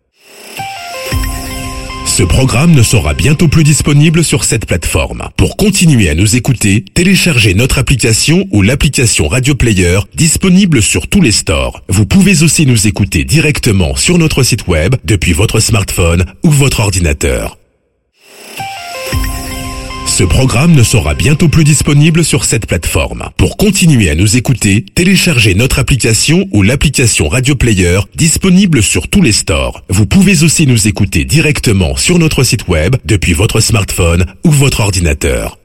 [SPEAKER 1] Ce programme ne sera bientôt plus disponible sur cette plateforme. Pour continuer à nous écouter, téléchargez notre application ou l'application Radio Player disponible sur tous les stores. Vous pouvez aussi nous écouter directement sur notre site web depuis votre smartphone ou votre ordinateur. Ce programme ne sera bientôt plus disponible sur cette plateforme. Pour continuer à nous écouter, téléchargez notre application ou l'application Radio Player disponible sur tous les stores. Vous pouvez aussi nous écouter directement sur notre site web depuis votre smartphone ou votre ordinateur.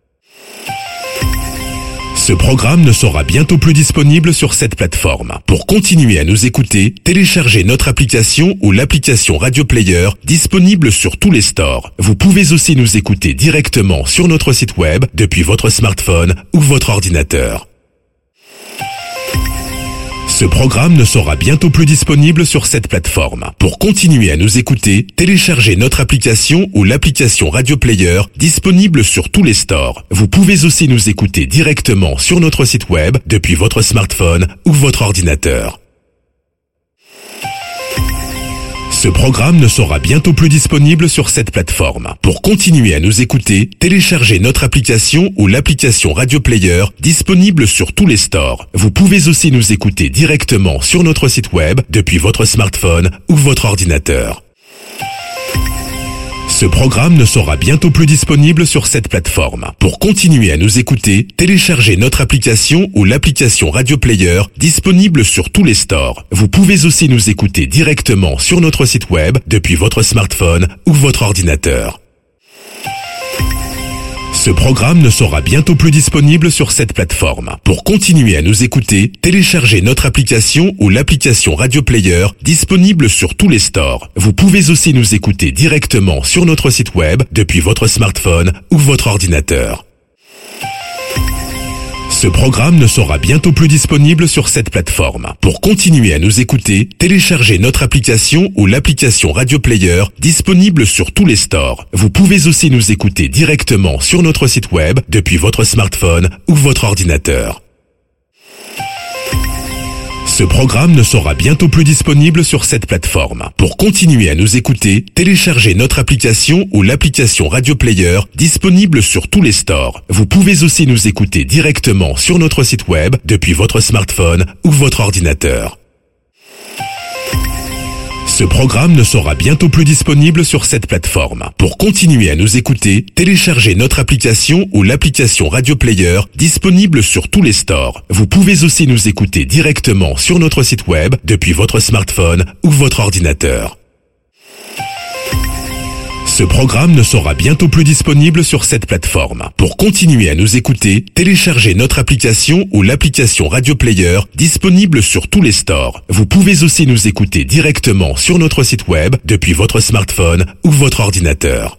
[SPEAKER 1] Ce programme ne sera bientôt plus disponible sur cette plateforme. Pour continuer à nous écouter, téléchargez notre application ou l'application Radio Player disponible sur tous les stores. Vous pouvez aussi nous écouter directement sur notre site web depuis votre smartphone ou votre ordinateur. Ce programme ne sera bientôt plus disponible sur cette plateforme. Pour continuer à nous écouter, téléchargez notre application ou l'application Radio Player disponible sur tous les stores. Vous pouvez aussi nous écouter directement sur notre site web depuis votre smartphone ou votre ordinateur. Ce programme ne sera bientôt plus disponible sur cette plateforme. Pour continuer à nous écouter, téléchargez notre application ou l'application Radio Player disponible sur tous les stores. Vous pouvez aussi nous écouter directement sur notre site web depuis votre smartphone ou votre ordinateur. Ce programme ne sera bientôt plus disponible sur cette plateforme. Pour continuer à nous écouter, téléchargez notre application ou l'application Radio Player disponible sur tous les stores. Vous pouvez aussi nous écouter directement sur notre site web depuis votre smartphone ou votre ordinateur. Ce programme ne sera bientôt plus disponible sur cette plateforme. Pour continuer à nous écouter, téléchargez notre application ou l'application Radio Player disponible sur tous les stores. Vous pouvez aussi nous écouter directement sur notre site web depuis votre smartphone ou votre ordinateur. Ce programme ne sera bientôt plus disponible sur cette plateforme. Pour continuer à nous écouter, téléchargez notre application ou l'application Radio Player disponible sur tous les stores. Vous pouvez aussi nous écouter directement sur notre site web depuis votre smartphone ou votre ordinateur. Ce programme ne sera bientôt plus disponible sur cette plateforme. Pour continuer à nous écouter, téléchargez notre application ou l'application Radio Player disponible sur tous les stores. Vous pouvez aussi nous écouter directement sur notre site web depuis votre smartphone ou votre ordinateur. Ce programme ne sera bientôt plus disponible sur cette plateforme. Pour continuer à nous écouter, téléchargez notre application ou l'application Radio Player disponible sur tous les stores. Vous pouvez aussi nous écouter directement sur notre site web depuis votre smartphone ou votre ordinateur. Ce programme ne sera bientôt plus disponible sur cette plateforme. Pour continuer à nous écouter, téléchargez notre application ou l'application Radio Player disponible sur tous les stores. Vous pouvez aussi nous écouter directement sur notre site web depuis votre smartphone ou votre ordinateur.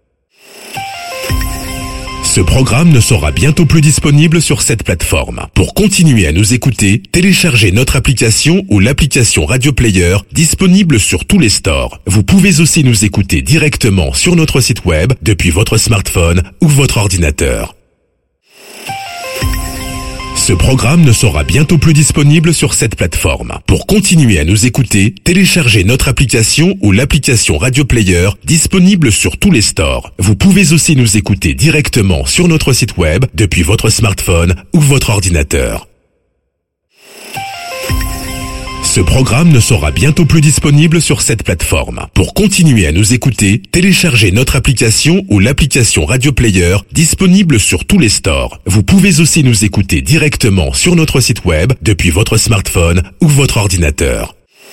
[SPEAKER 1] Ce programme ne sera bientôt plus disponible sur cette plateforme. Pour continuer à nous écouter, téléchargez notre application ou l'application Radio Player disponible sur tous les stores. Vous pouvez aussi nous écouter directement sur notre site web depuis votre smartphone ou votre ordinateur. Ce programme ne sera bientôt plus disponible sur cette plateforme. Pour continuer à nous écouter, téléchargez notre application ou l'application Radio Player disponible sur tous les stores. Vous pouvez aussi nous écouter directement sur notre site web depuis votre smartphone ou votre ordinateur. Ce programme ne sera bientôt plus disponible sur cette plateforme. Pour continuer à nous écouter, téléchargez notre application ou l'application Radio Player disponible sur tous les stores. Vous pouvez aussi nous écouter directement sur notre site web depuis votre smartphone ou votre ordinateur.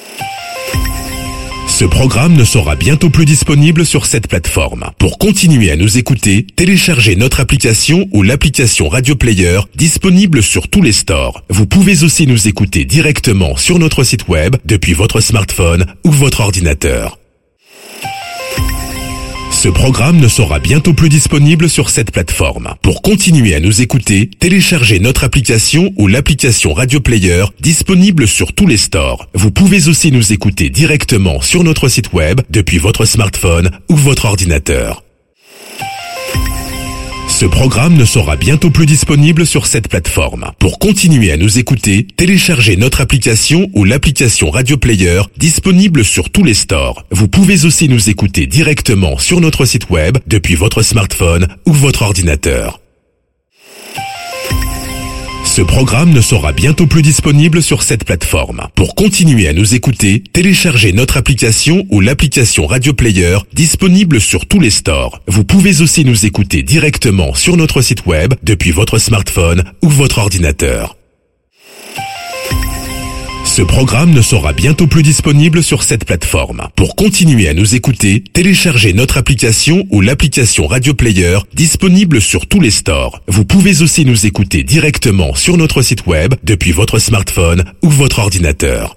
[SPEAKER 1] Ce programme ne sera bientôt plus disponible sur cette plateforme. Pour continuer à nous écouter, téléchargez notre application ou l'application Radio Player disponible sur tous les stores. Vous pouvez aussi nous écouter directement sur notre site web depuis votre smartphone ou votre ordinateur. Ce programme ne sera bientôt plus disponible sur cette plateforme. Pour continuer à nous écouter, téléchargez notre application ou l'application Radio Player disponible sur tous les stores. Vous pouvez aussi nous écouter directement sur notre site web depuis votre smartphone ou votre ordinateur. Ce programme ne sera bientôt plus disponible sur cette plateforme. Pour continuer à nous écouter, téléchargez notre application ou l'application Radio Player disponible sur tous les stores. Vous pouvez aussi nous écouter directement sur notre site web depuis votre smartphone ou votre ordinateur. Ce programme ne sera bientôt plus disponible sur cette plateforme. Pour continuer à nous écouter, téléchargez notre application ou l'application Radio Player disponible sur tous les stores. Vous pouvez aussi nous écouter directement sur notre site web depuis votre smartphone ou votre ordinateur. Ce programme ne sera bientôt plus disponible sur cette plateforme. Pour continuer à nous écouter, téléchargez notre application ou l'application Radio Player disponible sur tous les stores. Vous pouvez aussi nous écouter directement sur notre site web depuis votre smartphone ou votre ordinateur.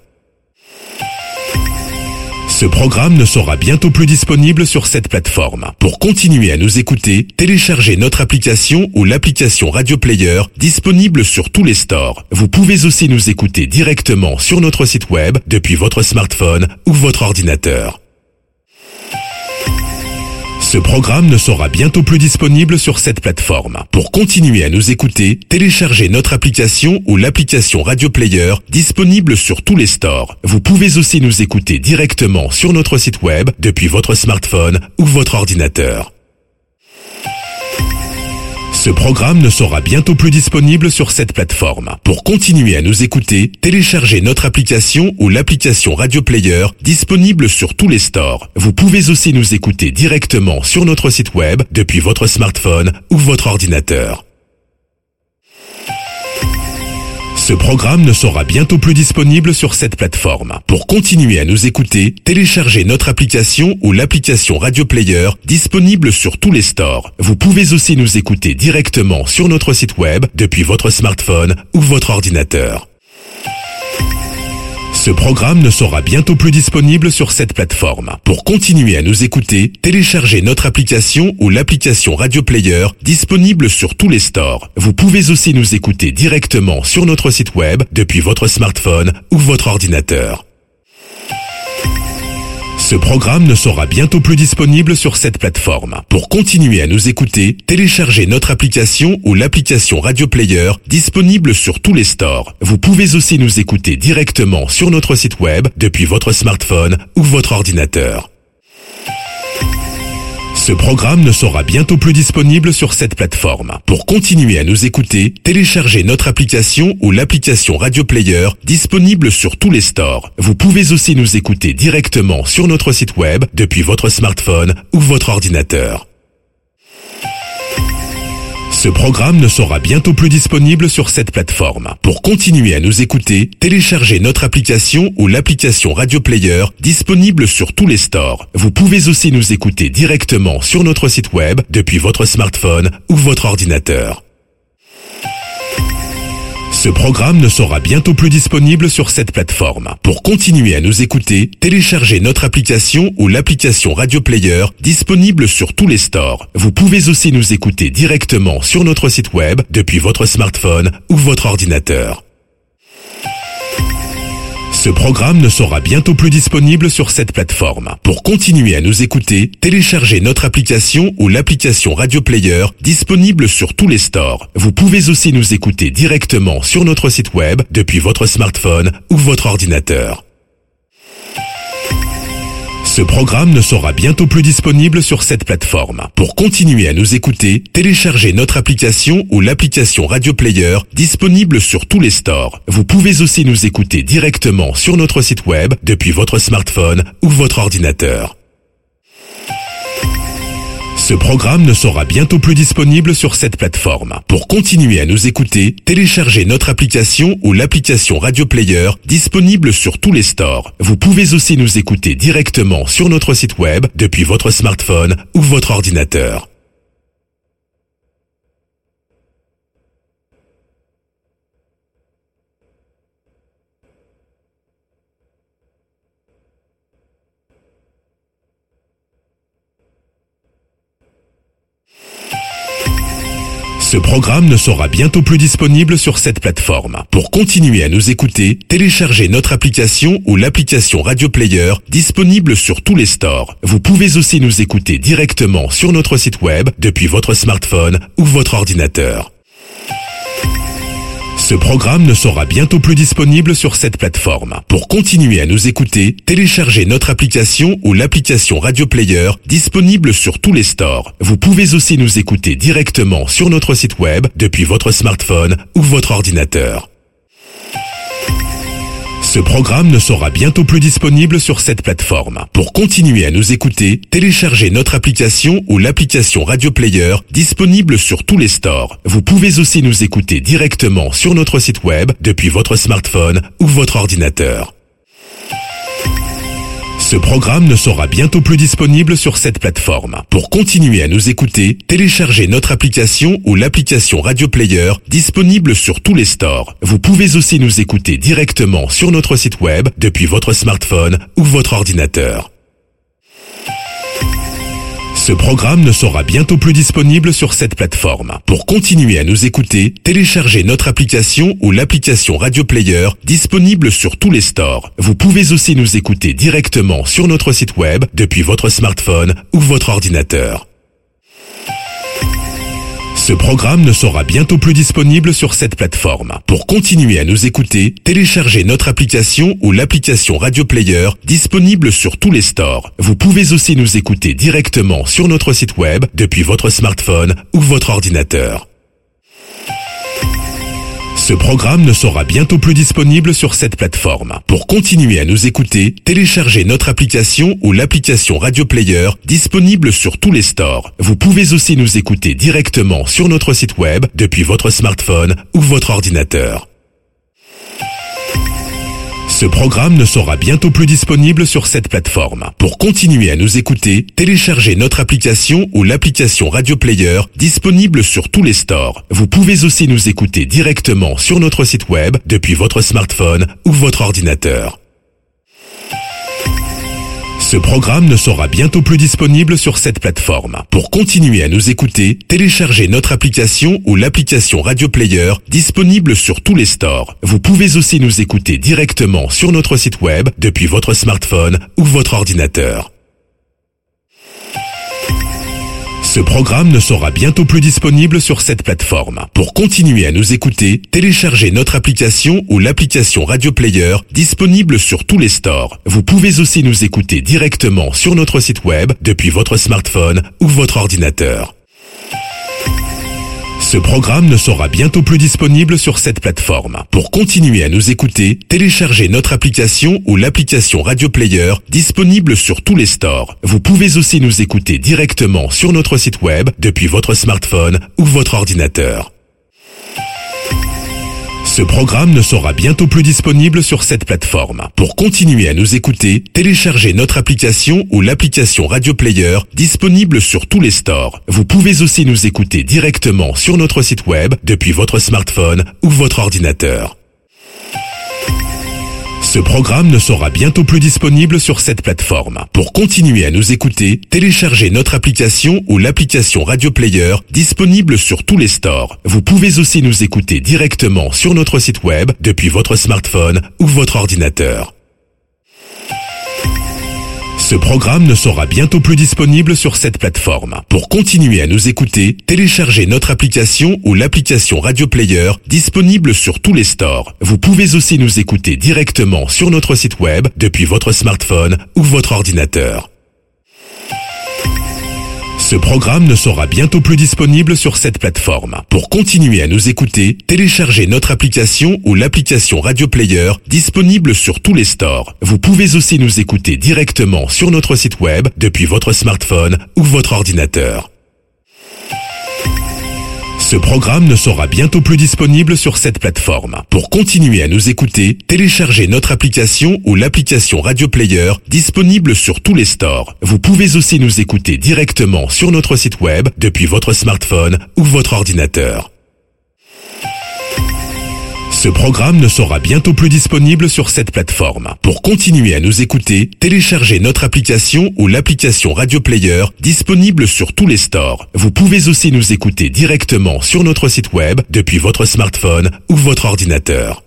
[SPEAKER 1] Ce programme ne sera bientôt plus disponible sur cette plateforme. Pour continuer à nous écouter, téléchargez notre application ou l'application Radio Player disponible sur tous les stores. Vous pouvez aussi nous écouter directement sur notre site web depuis votre smartphone ou votre ordinateur. Ce programme ne sera bientôt plus disponible sur cette plateforme. Pour continuer à nous écouter, téléchargez notre application ou l'application Radio Player disponible sur tous les stores. Vous pouvez aussi nous écouter directement sur notre site web depuis votre smartphone ou votre ordinateur. Ce programme ne sera bientôt plus disponible sur cette plateforme. Pour continuer à nous écouter, téléchargez notre application ou l'application Radio Player disponible sur tous les stores. Vous pouvez aussi nous écouter directement sur notre site web depuis votre smartphone ou votre ordinateur. Ce programme ne sera bientôt plus disponible sur cette plateforme. Pour continuer à nous écouter, téléchargez notre application ou l'application Radio Player disponible sur tous les stores. Vous pouvez aussi nous écouter directement sur notre site web depuis votre smartphone ou votre ordinateur. Ce programme ne sera bientôt plus disponible sur cette plateforme. Pour continuer à nous écouter, téléchargez notre application ou l'application Radio Player disponible sur tous les stores. Vous pouvez aussi nous écouter directement sur notre site web depuis votre smartphone ou votre ordinateur. Ce programme ne sera bientôt plus disponible sur cette plateforme. Pour continuer à nous écouter, téléchargez notre application ou l'application Radio Player disponible sur tous les stores. Vous pouvez aussi nous écouter directement sur notre site web depuis votre smartphone ou votre ordinateur. Ce programme ne sera bientôt plus disponible sur cette plateforme. Pour continuer à nous écouter, téléchargez notre application ou l'application Radio Player disponible sur tous les stores. Vous pouvez aussi nous écouter directement sur notre site web depuis votre smartphone ou votre ordinateur. Ce programme ne sera bientôt plus disponible sur cette plateforme. Pour continuer à nous écouter, téléchargez notre application ou l'application Radio Player disponible sur tous les stores. Vous pouvez aussi nous écouter directement sur notre site web depuis votre smartphone ou votre ordinateur. Ce programme ne sera bientôt plus disponible sur cette plateforme. Pour continuer à nous écouter, téléchargez notre application ou l'application Radio Player disponible sur tous les stores. Vous pouvez aussi nous écouter directement sur notre site web depuis votre smartphone ou votre ordinateur. Ce programme ne sera bientôt plus disponible sur cette plateforme. Pour continuer à nous écouter, téléchargez notre application ou l'application Radio Player disponible sur tous les stores. Vous pouvez aussi nous écouter directement sur notre site web depuis votre smartphone ou votre ordinateur. Ce programme ne sera bientôt plus disponible sur cette plateforme. Pour continuer à nous écouter, téléchargez notre application ou l'application Radio Player disponible sur tous les stores. Vous pouvez aussi nous écouter directement sur notre site web depuis votre smartphone ou votre ordinateur. Ce programme ne sera bientôt plus disponible sur cette plateforme. Pour continuer à nous écouter, téléchargez notre application ou l'application Radio Player disponible sur tous les stores. Vous pouvez aussi nous écouter directement sur notre site web depuis votre smartphone ou votre ordinateur. Ce programme ne sera bientôt plus disponible sur cette plateforme. Pour continuer à nous écouter, téléchargez notre application ou l'application Radio Player disponible sur tous les stores. Vous pouvez aussi nous écouter directement sur notre site web depuis votre smartphone ou votre ordinateur. Ce programme ne sera bientôt plus disponible sur cette plateforme. Pour continuer à nous écouter, téléchargez notre application ou l'application Radio Player disponible sur tous les stores. Vous pouvez aussi nous écouter directement sur notre site web depuis votre smartphone ou votre ordinateur. Ce programme ne sera bientôt plus disponible sur cette plateforme. Pour continuer à nous écouter, téléchargez notre application ou l'application Radio Player disponible sur tous les stores. Vous pouvez aussi nous écouter directement sur notre site web depuis votre smartphone ou votre ordinateur. Ce programme ne sera bientôt plus disponible sur cette plateforme. Pour continuer à nous écouter, téléchargez notre application ou l'application Radio Player disponible sur tous les stores. Vous pouvez aussi nous écouter directement sur notre site web depuis votre smartphone ou votre ordinateur. Ce programme ne sera bientôt plus disponible sur cette plateforme. Pour continuer à nous écouter, téléchargez notre application ou l'application Radio Player disponible sur tous les stores. Vous pouvez aussi nous écouter directement sur notre site web depuis votre smartphone ou votre ordinateur. Ce programme ne sera bientôt plus disponible sur cette plateforme. Pour continuer à nous écouter, téléchargez notre application ou l'application Radio Player disponible sur tous les stores. Vous pouvez aussi nous écouter directement sur notre site web depuis votre smartphone ou votre ordinateur. Ce programme ne sera bientôt plus disponible sur cette plateforme. Pour continuer à nous écouter, téléchargez notre application ou l'application Radio Player disponible sur tous les stores. Vous pouvez aussi nous écouter directement sur notre site web depuis votre smartphone ou votre ordinateur. Ce programme ne sera bientôt plus disponible sur cette plateforme. Pour continuer à nous écouter, téléchargez notre application ou l'application Radio Player disponible sur tous les stores. Vous pouvez aussi nous écouter directement sur notre site web depuis votre smartphone ou votre ordinateur. Ce programme ne sera bientôt plus disponible sur cette plateforme. Pour continuer à nous écouter, téléchargez notre application ou l'application Radio Player disponible sur tous les stores. Vous pouvez aussi nous écouter directement sur notre site web depuis votre smartphone ou votre ordinateur. Ce programme ne sera bientôt plus disponible sur cette plateforme. Pour continuer à nous écouter, téléchargez notre application ou l'application Radio Player disponible sur tous les stores. Vous pouvez aussi nous écouter directement sur notre site web depuis votre smartphone ou votre ordinateur. Ce programme ne sera bientôt plus disponible sur cette plateforme. Pour continuer à nous écouter, téléchargez notre application ou l'application Radio Player disponible sur tous les stores. Vous pouvez aussi nous écouter directement sur notre site web depuis votre smartphone ou votre ordinateur. Ce programme ne sera bientôt plus disponible sur cette plateforme. Pour continuer à nous écouter, téléchargez notre application ou l'application Radio Player disponible sur tous les stores. Vous pouvez aussi nous écouter directement sur notre site web depuis votre smartphone ou votre ordinateur. Ce programme ne sera bientôt plus disponible sur cette plateforme. Pour continuer à nous écouter, téléchargez notre application ou l'application Radio Player disponible sur tous les stores. Vous pouvez aussi nous écouter directement sur notre site web depuis votre smartphone ou votre ordinateur. Ce programme ne sera bientôt plus disponible sur cette plateforme. Pour continuer à nous écouter, téléchargez notre application ou l'application Radio Player disponible sur tous les stores. Vous pouvez aussi nous écouter directement sur notre site web depuis votre smartphone ou votre ordinateur. Ce programme ne sera bientôt plus disponible sur cette plateforme. Pour continuer à nous écouter, téléchargez notre application ou l'application Radio Player disponible sur tous les stores. Vous pouvez aussi nous écouter directement sur notre site web depuis votre smartphone ou votre ordinateur. Ce programme ne sera bientôt plus disponible sur cette plateforme. Pour continuer à nous écouter, téléchargez notre application ou l'application Radio Player disponible sur tous les stores. Vous pouvez aussi nous écouter directement sur notre site web depuis votre smartphone ou votre ordinateur. Ce programme ne sera bientôt plus disponible sur cette plateforme. Pour continuer à nous écouter, téléchargez notre application ou l'application Radio Player disponible sur tous les stores. Vous pouvez aussi nous écouter directement sur notre site web depuis votre smartphone ou votre ordinateur.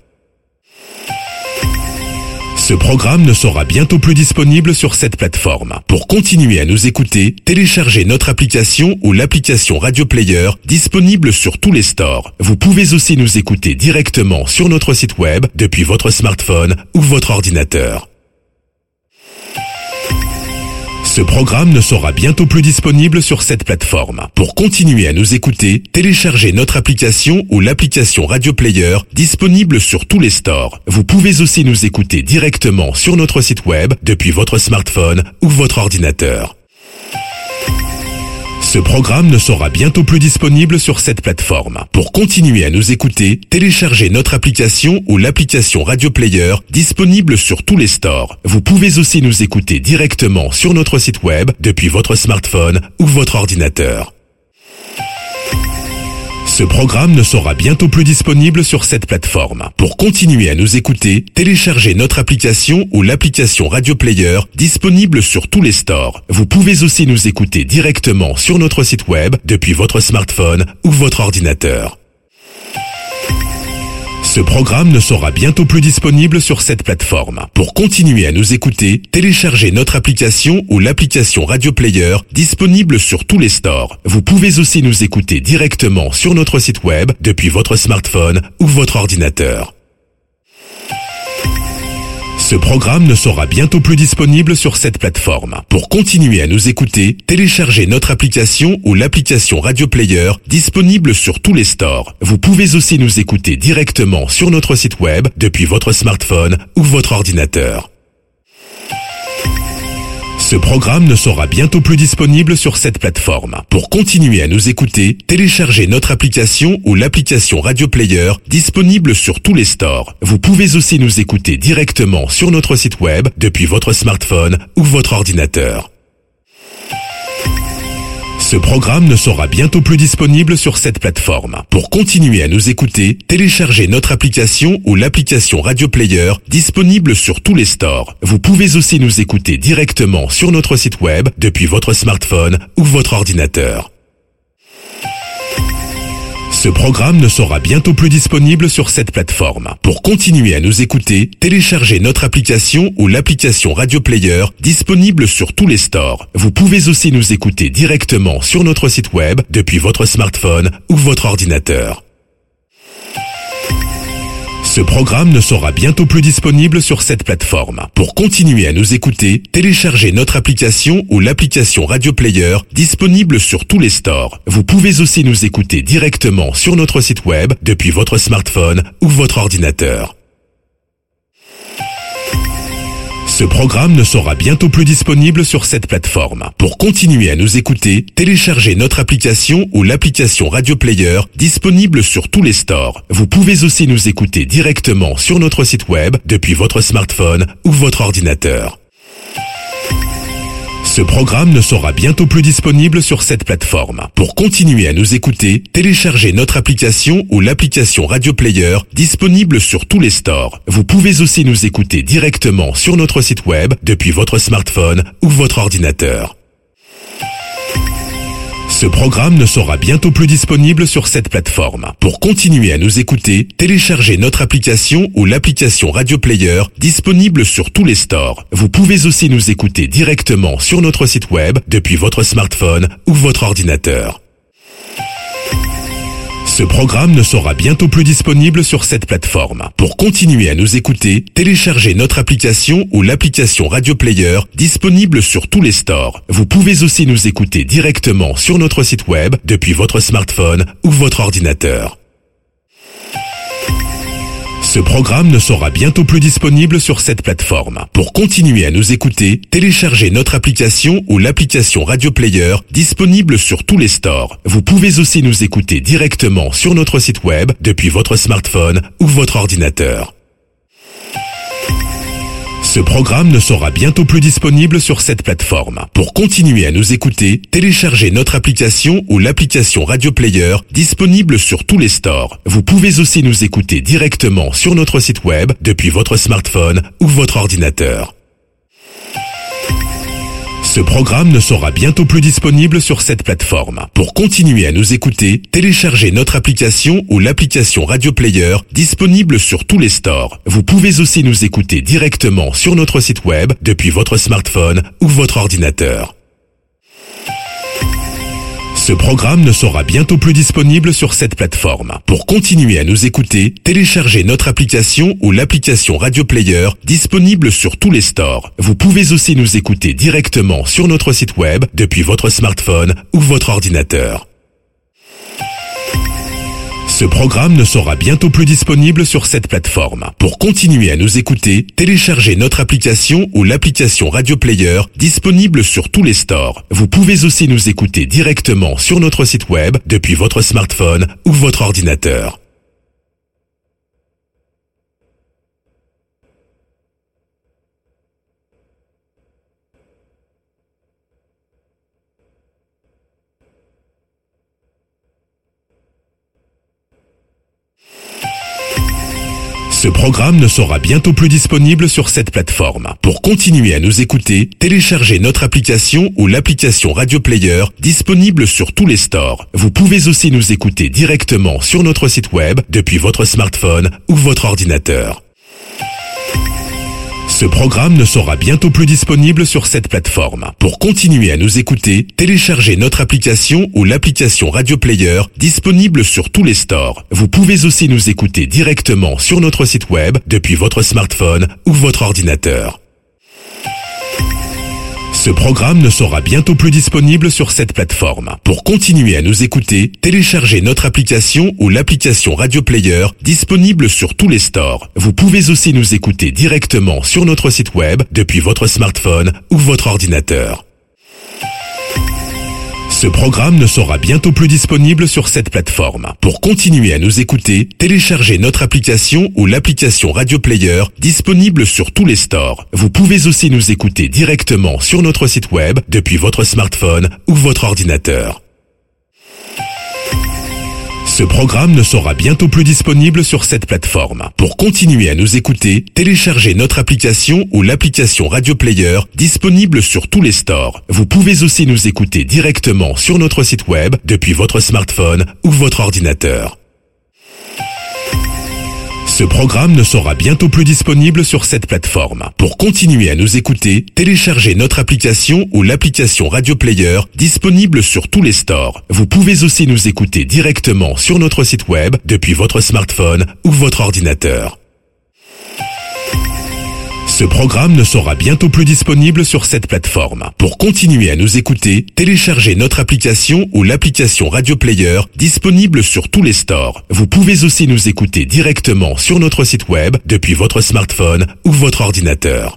[SPEAKER 1] Ce programme ne sera bientôt plus disponible sur cette plateforme. Pour continuer à nous écouter, téléchargez notre application ou l'application Radio Player disponible sur tous les stores. Vous pouvez aussi nous écouter directement sur notre site web depuis votre smartphone ou votre ordinateur. Ce programme ne sera bientôt plus disponible sur cette plateforme. Pour continuer à nous écouter, téléchargez notre application ou l'application Radio Player disponible sur tous les stores. Vous pouvez aussi nous écouter directement sur notre site web depuis votre smartphone ou votre ordinateur. Ce programme ne sera bientôt plus disponible sur cette plateforme. Pour continuer à nous écouter, téléchargez notre application ou l'application Radio Player disponible sur tous les stores. Vous pouvez aussi nous écouter directement sur notre site web depuis votre smartphone ou votre ordinateur. Ce programme ne sera bientôt plus disponible sur cette plateforme. Pour continuer à nous écouter, téléchargez notre application ou l'application Radio Player disponible sur tous les stores. Vous pouvez aussi nous écouter directement sur notre site web depuis votre smartphone ou votre ordinateur. Ce programme ne sera bientôt plus disponible sur cette plateforme. Pour continuer à nous écouter, téléchargez notre application ou l'application Radio Player disponible sur tous les stores. Vous pouvez aussi nous écouter directement sur notre site web depuis votre smartphone ou votre ordinateur. Ce programme ne sera bientôt plus disponible sur cette plateforme. Pour continuer à nous écouter, téléchargez notre application ou l'application Radio Player disponible sur tous les stores. Vous pouvez aussi nous écouter directement sur notre site web depuis votre smartphone ou votre ordinateur. Ce programme ne sera bientôt plus disponible sur cette plateforme. Pour continuer à nous écouter, téléchargez notre application ou l'application Radio Player disponible sur tous les stores. Vous pouvez aussi nous écouter directement sur notre site web depuis votre smartphone ou votre ordinateur. Ce programme ne sera bientôt plus disponible sur cette plateforme. Pour continuer à nous écouter, téléchargez notre application ou l'application Radio Player disponible sur tous les stores. Vous pouvez aussi nous écouter directement sur notre site web depuis votre smartphone ou votre ordinateur. Ce programme ne sera bientôt plus disponible sur cette plateforme. Pour continuer à nous écouter, téléchargez notre application ou l'application Radio Player disponible sur tous les stores. Vous pouvez aussi nous écouter directement sur notre site web depuis votre smartphone ou votre ordinateur. Ce programme ne sera bientôt plus disponible sur cette plateforme. Pour continuer à nous écouter, téléchargez notre application ou l'application Radio Player disponible sur tous les stores. Vous pouvez aussi nous écouter directement sur notre site web depuis votre smartphone ou votre ordinateur. Ce programme ne sera bientôt plus disponible sur cette plateforme. Pour continuer à nous écouter, téléchargez notre application ou l'application Radio Player disponible sur tous les stores. Vous pouvez aussi nous écouter directement sur notre site web depuis votre smartphone ou votre ordinateur. Ce programme ne sera bientôt plus disponible sur cette plateforme. Pour continuer à nous écouter, téléchargez notre application ou l'application Radio Player disponible sur tous les stores. Vous pouvez aussi nous écouter directement sur notre site web depuis votre smartphone ou votre ordinateur. Ce programme ne sera bientôt plus disponible sur cette plateforme. Pour continuer à nous écouter, téléchargez notre application ou l'application Radio Player disponible sur tous les stores. Vous pouvez aussi nous écouter directement sur notre site web depuis votre smartphone ou votre ordinateur. Ce programme ne sera bientôt plus disponible sur cette plateforme. Pour continuer à nous écouter, téléchargez notre application ou l'application Radio Player disponible sur tous les stores. Vous pouvez aussi nous écouter directement sur notre site web depuis votre smartphone ou votre ordinateur. Ce programme ne sera bientôt plus disponible sur cette plateforme. Pour continuer à nous écouter, téléchargez notre application ou l'application Radio Player disponible sur tous les stores. Vous pouvez aussi nous écouter directement sur notre site web depuis votre smartphone ou votre ordinateur. Ce programme ne sera bientôt plus disponible sur cette plateforme. Pour continuer à nous écouter, téléchargez notre application ou l'application Radio Player disponible sur tous les stores. Vous pouvez aussi nous écouter directement sur notre site web depuis votre smartphone ou votre ordinateur. Ce programme ne sera bientôt plus disponible sur cette plateforme. Pour continuer à nous écouter, téléchargez notre application ou l'application Radio Player disponible sur tous les stores. Vous pouvez aussi nous écouter directement sur notre site web depuis votre smartphone ou votre ordinateur. Ce programme ne sera bientôt plus disponible sur cette plateforme. Pour continuer à nous écouter, téléchargez notre application ou l'application Radio Player disponible sur tous les stores. Vous pouvez aussi nous écouter directement sur notre site web depuis votre smartphone ou votre ordinateur. Ce programme ne sera bientôt plus disponible sur cette plateforme. Pour continuer à nous écouter, téléchargez notre application ou l'application Radio Player disponible sur tous les stores. Vous pouvez aussi nous écouter directement sur notre site web depuis votre smartphone ou votre ordinateur. Ce programme ne sera bientôt plus disponible sur cette plateforme. Pour continuer à nous écouter, téléchargez notre application ou l'application Radio Player disponible sur tous les stores. Vous pouvez aussi nous écouter directement sur notre site web depuis votre smartphone ou votre ordinateur. Ce programme ne sera bientôt plus disponible sur cette plateforme. Pour continuer à nous écouter, téléchargez notre application ou l'application Radio Player disponible sur tous les stores. Vous pouvez aussi nous écouter directement sur notre site web depuis votre smartphone ou votre ordinateur. Ce programme ne sera bientôt plus disponible sur cette plateforme. Pour continuer à nous écouter, téléchargez notre application ou l'application Radio Player disponible sur tous les stores. Vous pouvez aussi nous écouter directement sur notre site web depuis votre smartphone ou votre ordinateur. Ce programme ne sera bientôt plus disponible sur cette plateforme. Pour continuer à nous écouter, téléchargez notre application ou l'application Radio Player disponible sur tous les stores. Vous pouvez aussi nous écouter directement sur notre site web depuis votre smartphone ou votre ordinateur. Ce programme ne sera bientôt plus disponible sur cette plateforme. Pour continuer à nous écouter, téléchargez notre application ou l'application Radio Player disponible sur tous les stores. Vous pouvez aussi nous écouter directement sur notre site web depuis votre smartphone ou votre ordinateur. Ce programme ne sera bientôt plus disponible sur cette plateforme. Pour continuer à nous écouter, téléchargez notre application ou l'application Radio Player disponible sur tous les stores. Vous pouvez aussi nous écouter directement sur notre site web depuis votre smartphone ou votre ordinateur. Ce programme ne sera bientôt plus disponible sur cette plateforme. Pour continuer à nous écouter, téléchargez notre application ou l'application Radio Player disponible sur tous les stores. Vous pouvez aussi nous écouter directement sur notre site web depuis votre smartphone ou votre ordinateur.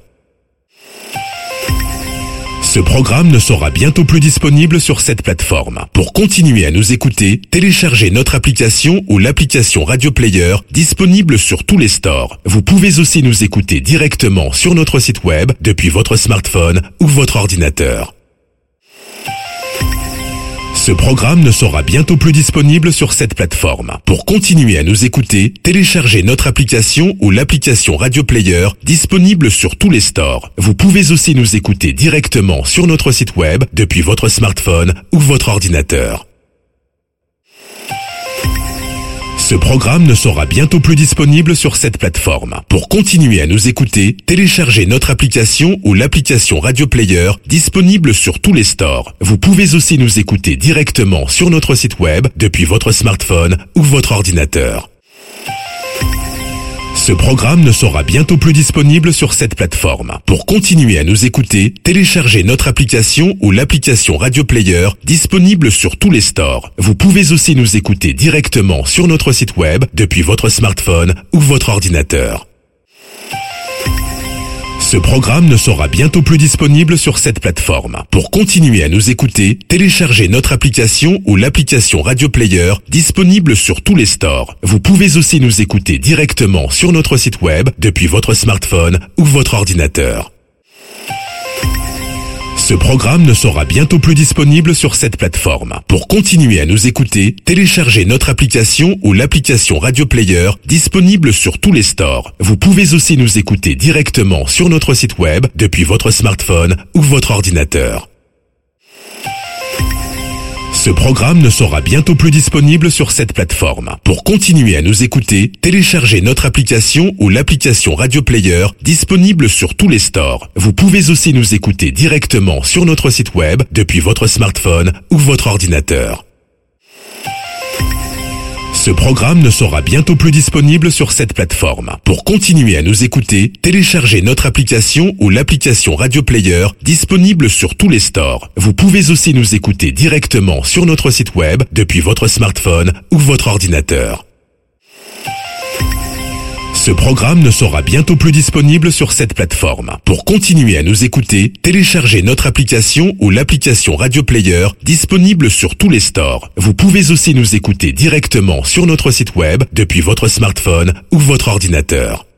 [SPEAKER 1] Ce programme ne sera bientôt plus disponible sur cette plateforme. Pour continuer à nous écouter, téléchargez notre application ou l'application Radio Player disponible sur tous les stores. Vous pouvez aussi nous écouter directement sur notre site web depuis votre smartphone ou votre ordinateur. Ce programme ne sera bientôt plus disponible sur cette plateforme. Pour continuer à nous écouter, téléchargez notre application ou l'application Radio Player disponible sur tous les stores. Vous pouvez aussi nous écouter directement sur notre site web depuis votre smartphone ou votre ordinateur. Ce programme ne sera bientôt plus disponible sur cette plateforme. Pour continuer à nous écouter, téléchargez notre application ou l'application Radio Player disponible sur tous les stores. Vous pouvez aussi nous écouter directement sur notre site web depuis votre smartphone ou votre ordinateur. Ce programme ne sera bientôt plus disponible sur cette plateforme. Pour continuer à nous écouter, téléchargez notre application ou l'application Radio Player disponible sur tous les stores. Vous pouvez aussi nous écouter directement sur notre site web depuis votre smartphone ou votre ordinateur. Ce programme ne sera bientôt plus disponible sur cette plateforme. Pour continuer à nous écouter, téléchargez notre application ou l'application Radio Player disponible sur tous les stores. Vous pouvez aussi nous écouter directement sur notre site web depuis votre smartphone ou votre ordinateur. Ce programme ne sera bientôt plus disponible sur cette plateforme. Pour continuer à nous écouter, téléchargez notre application ou l'application Radio Player disponible sur tous les stores. Vous pouvez aussi nous écouter directement sur notre site web depuis votre smartphone ou votre ordinateur. Ce programme ne sera bientôt plus disponible sur cette plateforme. Pour continuer à nous écouter, téléchargez notre application ou l'application Radio Player disponible sur tous les stores. Vous pouvez aussi nous écouter directement sur notre site web depuis votre smartphone ou votre ordinateur. Ce programme ne sera bientôt plus disponible sur cette plateforme. Pour continuer à nous écouter, téléchargez notre application ou l'application Radio Player disponible sur tous les stores. Vous pouvez aussi nous écouter directement sur notre site web depuis votre smartphone ou votre ordinateur. Ce programme ne sera bientôt plus disponible sur cette plateforme. Pour continuer à nous écouter, téléchargez notre application ou l'application Radio Player disponible sur tous les stores. Vous pouvez aussi nous écouter directement sur notre site web depuis votre smartphone ou votre ordinateur.